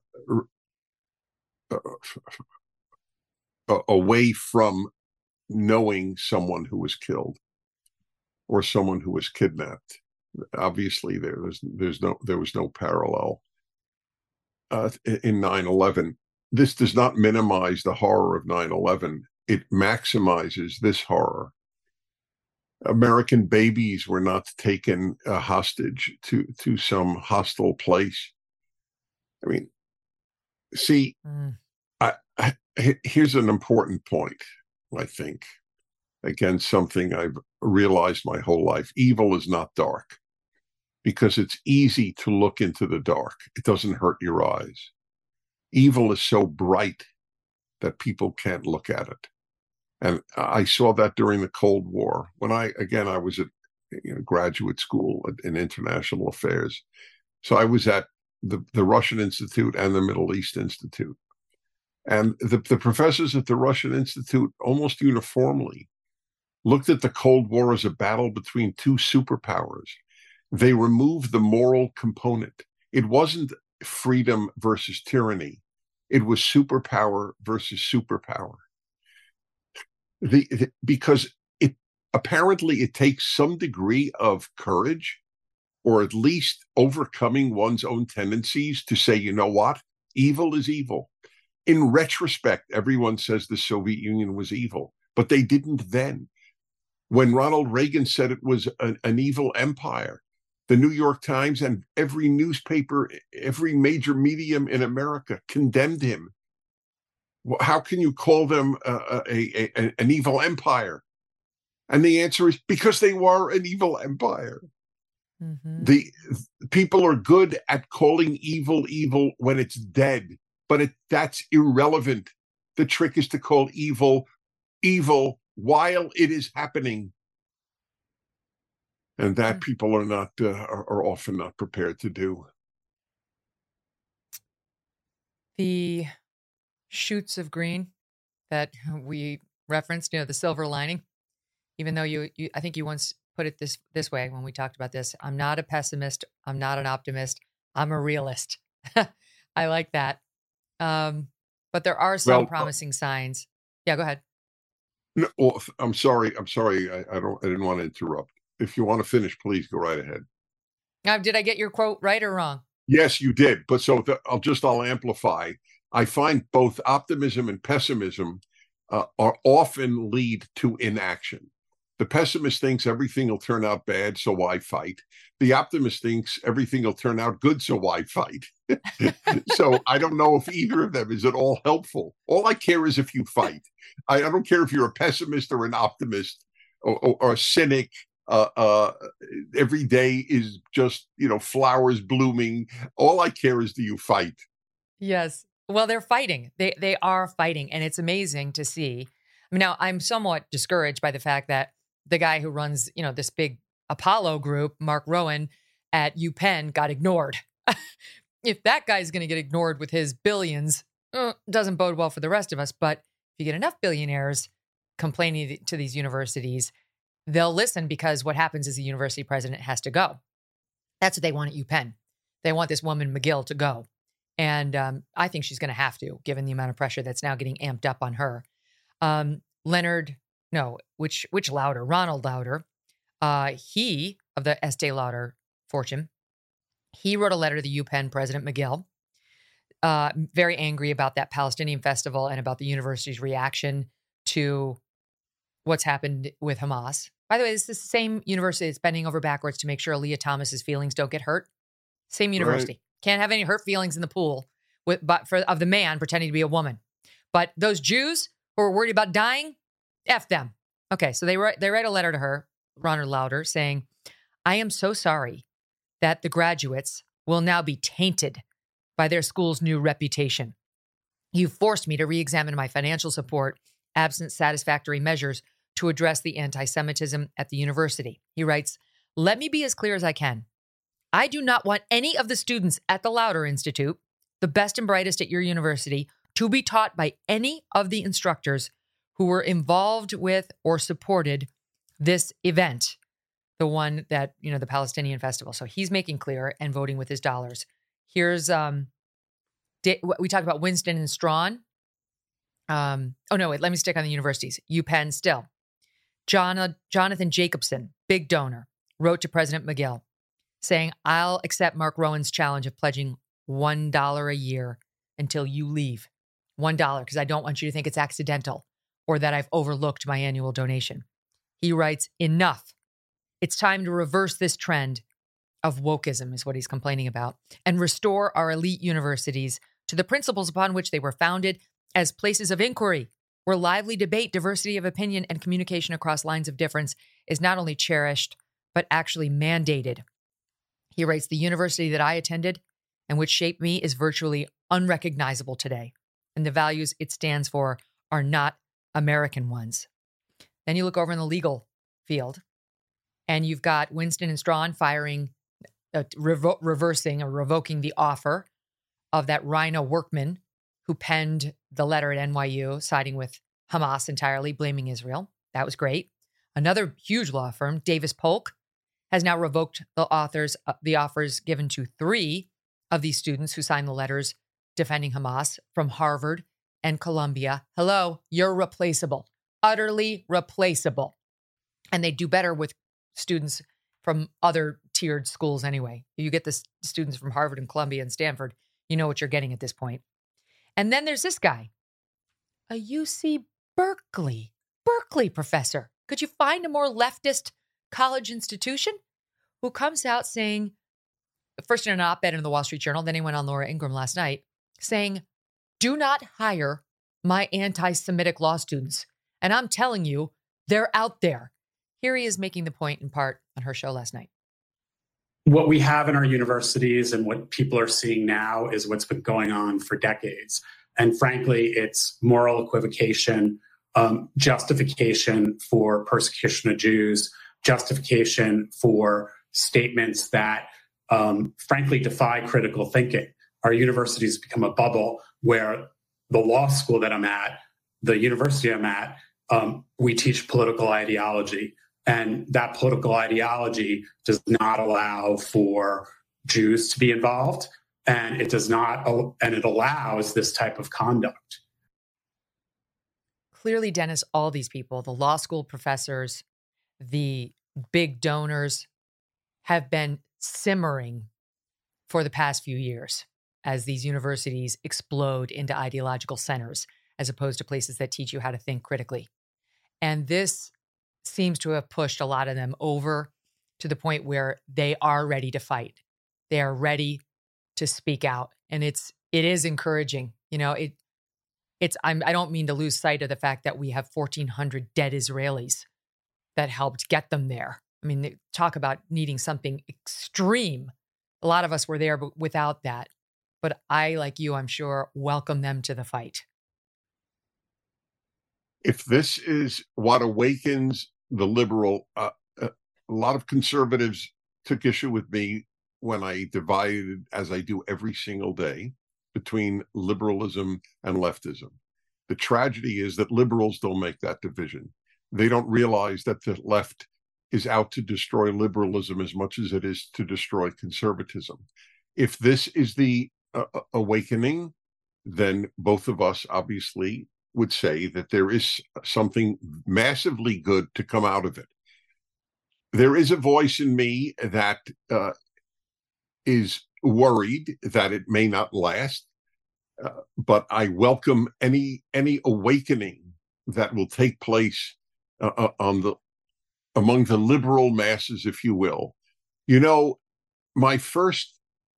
uh, away from knowing someone who was killed or someone who was kidnapped. Obviously, there was there's no there was no parallel uh, in nine eleven. This does not minimize the horror of nine eleven. It maximizes this horror. American babies were not taken uh, hostage to to some hostile place. I mean, see, mm. I, I, here's an important point, I think. Again, something I've realized my whole life. Evil is not dark, because it's easy to look into the dark. It doesn't hurt your eyes. Evil is so bright that people can't look at it. And I saw that during the Cold War. When I, again, I was at you know, graduate school in international affairs. So I was at the, the Russian Institute and the Middle East Institute. And the, the professors at the Russian Institute almost uniformly looked at the Cold War as a battle between two superpowers. They removed the moral component. It wasn't freedom versus tyranny. It was superpower versus superpower. The, the, because it apparently it takes some degree of courage, or at least overcoming one's own tendencies to say, you know what, evil is evil. In retrospect, everyone says the Soviet Union was evil, but they didn't then. When Ronald Reagan said it was an, an evil empire, the New York Times and every newspaper, every major medium in America condemned him. How can you call them a, a, a, an evil empire? And the answer is because they were an evil empire. Mm-hmm. The people are good at calling evil evil when it's dead, but it, that's irrelevant. The trick is to call evil evil while it is happening. And that people are not uh, are, are often not prepared to do. The shoots of green that we referenced, you know, the silver lining, even though you, you I think you once put it this this way when we talked about this. I'm not a pessimist. I'm not an optimist. I'm a realist. I like that. Um, but there are some well, promising uh, signs. Yeah, go ahead. No, well, I'm sorry. I'm sorry. I, I don't. I didn't want to interrupt. If you want to finish, please go right ahead. Now, did I get your quote right or wrong? Yes, you did. But so the, I'll just I'll amplify. I find both optimism and pessimism uh, are often lead to inaction. The pessimist thinks everything will turn out bad, so why fight? The optimist thinks everything will turn out good, so why fight? So I don't know if either of them is at all helpful. All I care is if you fight. I, I don't care if you're a pessimist or an optimist or, or, or a cynic. Uh, uh, every day is just, you know, flowers blooming. All I care is, do you fight? Yes. Well, they're fighting. They they are fighting. And it's amazing to see. I mean, now, I'm somewhat discouraged by the fact that the guy who runs, you know, this big Apollo group, Mark Rowan at UPenn, got ignored. If that guy's going to get ignored with his billions, uh, doesn't bode well for the rest of us. But if you get enough billionaires complaining to these universities, they'll listen, because what happens is the university president has to go. That's what they want at UPenn. They want this woman, McGill, to go. And um, I think she's going to have to, given the amount of pressure that's now getting amped up on her. Um, Leonard, no, which which Lauder? Ronald Lauder. Uh, he, of the Estee Lauder fortune, he wrote a letter to the UPenn president, McGill, uh, very angry about that Palestinian festival and about the university's reaction to what's happened with Hamas. By the way, this is the same university that's bending over backwards to make sure Aaliyah Thomas's feelings don't get hurt. Same university. Right. Can't have any hurt feelings in the pool with, but for, of the man pretending to be a woman. But those Jews who are worried about dying, F them. Okay, so they write, they write a letter to her, Ronald Lauder, saying, I am so sorry that the graduates will now be tainted by their school's new reputation. You forced me to re-examine my financial support, absent satisfactory measures to address the anti-Semitism at the university. He writes, let me be as clear as I can. I do not want any of the students at the Lauder Institute, the best and brightest at your university, to be taught by any of the instructors who were involved with or supported this event, the one that, you know, the Palestinian festival. So he's making clear and voting with his dollars. Here's, um, we talked about Winston and Strawn. Um, oh, no, wait, let me stick on the universities. UPenn still. John, Jonathan Jacobson, big donor, wrote to President McGill saying, I'll accept Mark Rowan's challenge of pledging one dollar a year until you leave. one dollar, because I don't want you to think it's accidental or that I've overlooked my annual donation. He writes, enough. It's time to reverse this trend of wokeism, is what he's complaining about, and restore our elite universities to the principles upon which they were founded as places of inquiry, where lively debate, diversity of opinion, and communication across lines of difference is not only cherished, but actually mandated. He writes, the university that I attended and which shaped me is virtually unrecognizable today, and the values it stands for are not American ones. Then you look over in the legal field, and you've got Winston and Strawn firing, uh, revo- reversing or revoking the offer of that Rhino Workman who penned the letter at N Y U, siding with Hamas entirely, blaming Israel. That was great. Another huge law firm, Davis Polk, has now revoked the authors, uh, the offers given to three of these students who signed the letters defending Hamas from Harvard and Columbia. Hello, you're replaceable, utterly replaceable. And they do better with students from other tiered schools anyway. You get the students from Harvard and Columbia and Stanford, you know what you're getting at this point. And then there's this guy, a U C Berkeley, Berkeley professor. Could you find a more leftist college institution? Who comes out saying, first in an op-ed in the Wall Street Journal, then he went on Laura Ingraham last night, saying, do not hire my anti-Semitic law students. And I'm telling you, they're out there. Here he is making the point in part on her show last night. What we have in our universities and what people are seeing now is what's been going on for decades. And frankly, it's moral equivocation, um, justification for persecution of Jews, justification for statements that, um, frankly, defy critical thinking. Our universities become a bubble where the law school that I'm at, the university I'm at, um, we teach political ideology. And that political ideology does not allow for Jews to be involved. And it does not, and it allows this type of conduct. Clearly, Dennis, all these people, the law school professors, the big donors, have been simmering for the past few years as these universities explode into ideological centers as opposed to places that teach you how to think critically. And this seems to have pushed a lot of them over to the point where they are ready to fight. They are ready to speak out. And it's, it is encouraging. You know, it, it's, I'm, I don't mean to lose sight of the fact that we have fourteen hundred dead Israelis that helped get them there. I mean, they talk about needing something extreme. A lot of us were there but without that. But I, like you, I'm sure, welcome them to the fight. If this is what awakens the liberal, uh, a lot of conservatives took issue with me when I divided, as I do every single day, between liberalism and leftism. The tragedy is that liberals don't make that division. They don't realize that the left is out to destroy liberalism as much as it is to destroy conservatism. If this is the uh, awakening, then both of us obviously would say that there is something massively good to come out of it. There is a voice in me that uh, is worried that it may not last, uh, but I welcome any any awakening that will take place uh, on the among the liberal masses, if you will. You know, my first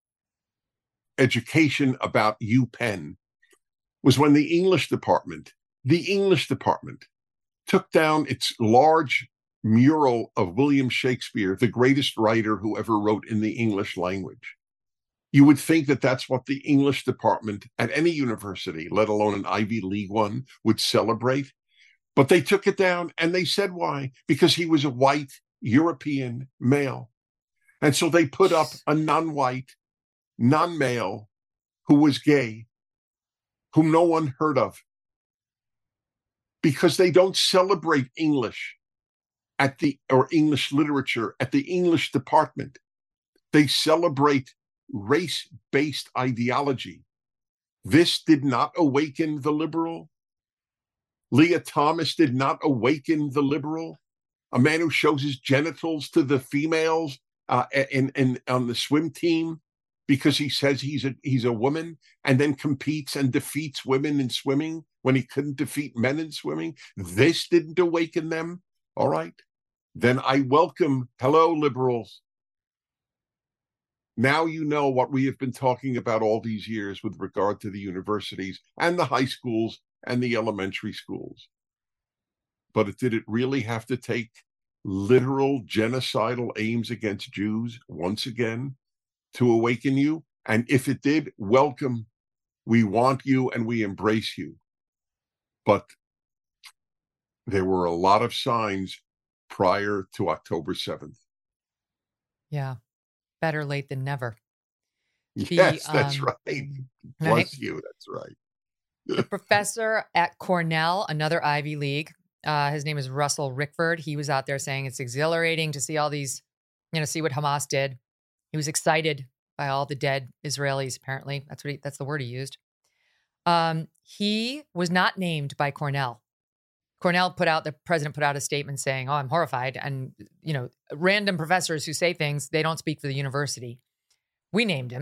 education about UPenn was when the English department, the English department took down its large mural of William Shakespeare, the greatest writer who ever wrote in the English language. You would think that that's what the English department at any university, let alone an Ivy League one, would celebrate. But they took it down, and they said why? Because he was a white European male. And so they put up a non-white, non-male who was gay, whom no one heard of, because they don't celebrate English at the, or English literature at the English department. They celebrate race-based ideology. This did not awaken the liberal. Leah Thomas did not awaken the liberal. A man who shows his genitals to the females uh, in, in, on the swim team because he says he's a he's a woman, and then competes and defeats women in swimming when he couldn't defeat men in swimming. This didn't awaken them. All right. Then I welcome, hello, liberals. Now you know what we have been talking about all these years with regard to the universities and the high schools and the elementary schools. But it, did it really have to take literal genocidal aims against Jews once again to awaken you? And if it did, welcome. We want you and we embrace you. But there were a lot of signs prior to October seventh. Yeah. Better late than never. The, yes, that's um, right. Bless right? you. That's right. The professor at Cornell, another Ivy League, uh, his name is Russell Rickford. He was out there saying it's exhilarating to see all these, you know, see what Hamas did. He was excited by all the dead Israelis, apparently. That's what he, that's the word he used. Um, he was not named by Cornell. Cornell put out, the president put out a statement saying, oh, I'm horrified. And, you know, random professors who say things, they don't speak for the university. We named him.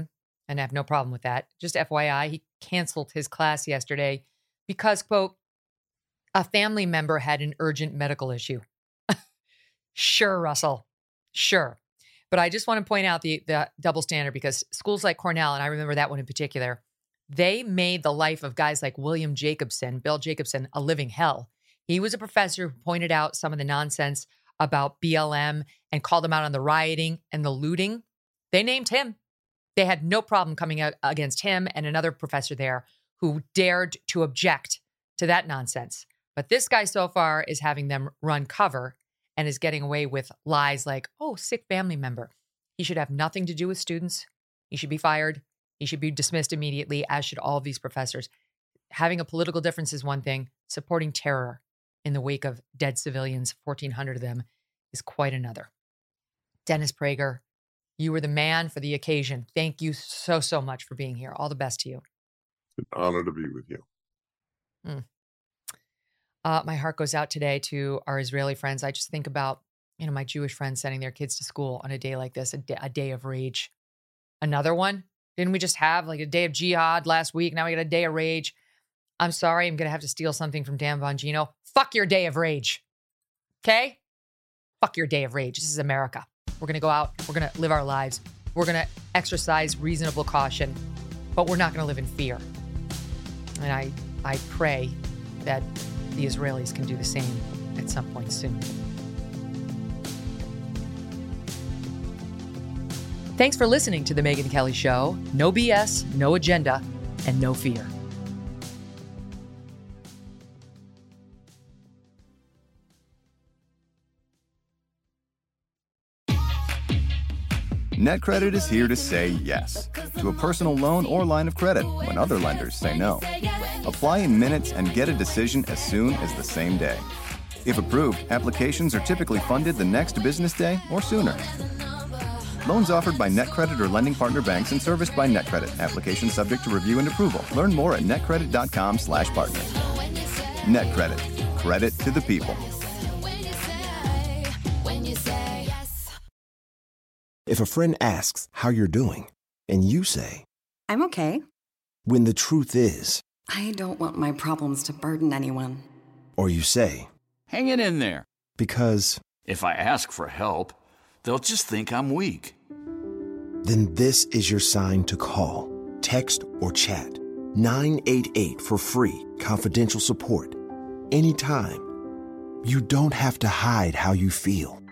and I have no problem with that. Just F Y I, he canceled his class yesterday because, quote, a family member had an urgent medical issue. Sure, Russell. Sure. But I just want to point out the, the double standard, because schools like Cornell, and I remember that one in particular, they made the life of guys like William Jacobson, Bill Jacobson, a living hell. He was a professor who pointed out some of the nonsense about B L M and called them out on the rioting and the looting. They named him. They had no problem coming out against him and another professor there who dared to object to that nonsense. But this guy so far is having them run cover and is getting away with lies like, oh, sick family member. He should have nothing to do with students. He should be fired. He should be dismissed immediately, as should all of these professors. Having a political difference is one thing. Supporting terror in the wake of dead civilians, fourteen hundred of them, is quite another. Dennis Prager, you were the man for the occasion. Thank you so, so much for being here. All the best to you. It's an honor to be with you. Mm. Uh, my heart goes out today to our Israeli friends. I just think about, you know, my Jewish friends sending their kids to school on a day like this, a day, a day of rage. Another one? Didn't we just have like a day of jihad last week? Now we got a day of rage. I'm sorry, I'm going to have to steal something from Dan Bongino. Fuck your day of rage. Okay? Fuck your day of rage. This is America. We're going to go out. We're going to live our lives. We're going to exercise reasonable caution, but we're not going to live in fear. And I, I pray that the Israelis can do the same at some point soon. Thanks for listening to The Megyn Kelly Show. No B S, no agenda, and no fear. NetCredit is here to say yes to a personal loan or line of credit when other lenders say no. Apply in minutes and get a decision as soon as the same day. If approved, applications are typically funded the next business day or sooner. Loans offered by NetCredit or lending partner banks and serviced by NetCredit. Application subject to review and approval. Learn more at netcredit.com slash partners. NetCredit. Credit to the people. If a friend asks how you're doing, and you say, I'm okay. When the truth is, I don't want my problems to burden anyone. Or you say, hang it in there. Because if I ask for help, they'll just think I'm weak. Then this is your sign to call, text, or chat nine eight eight for free, confidential support. Anytime. You don't have to hide how you feel.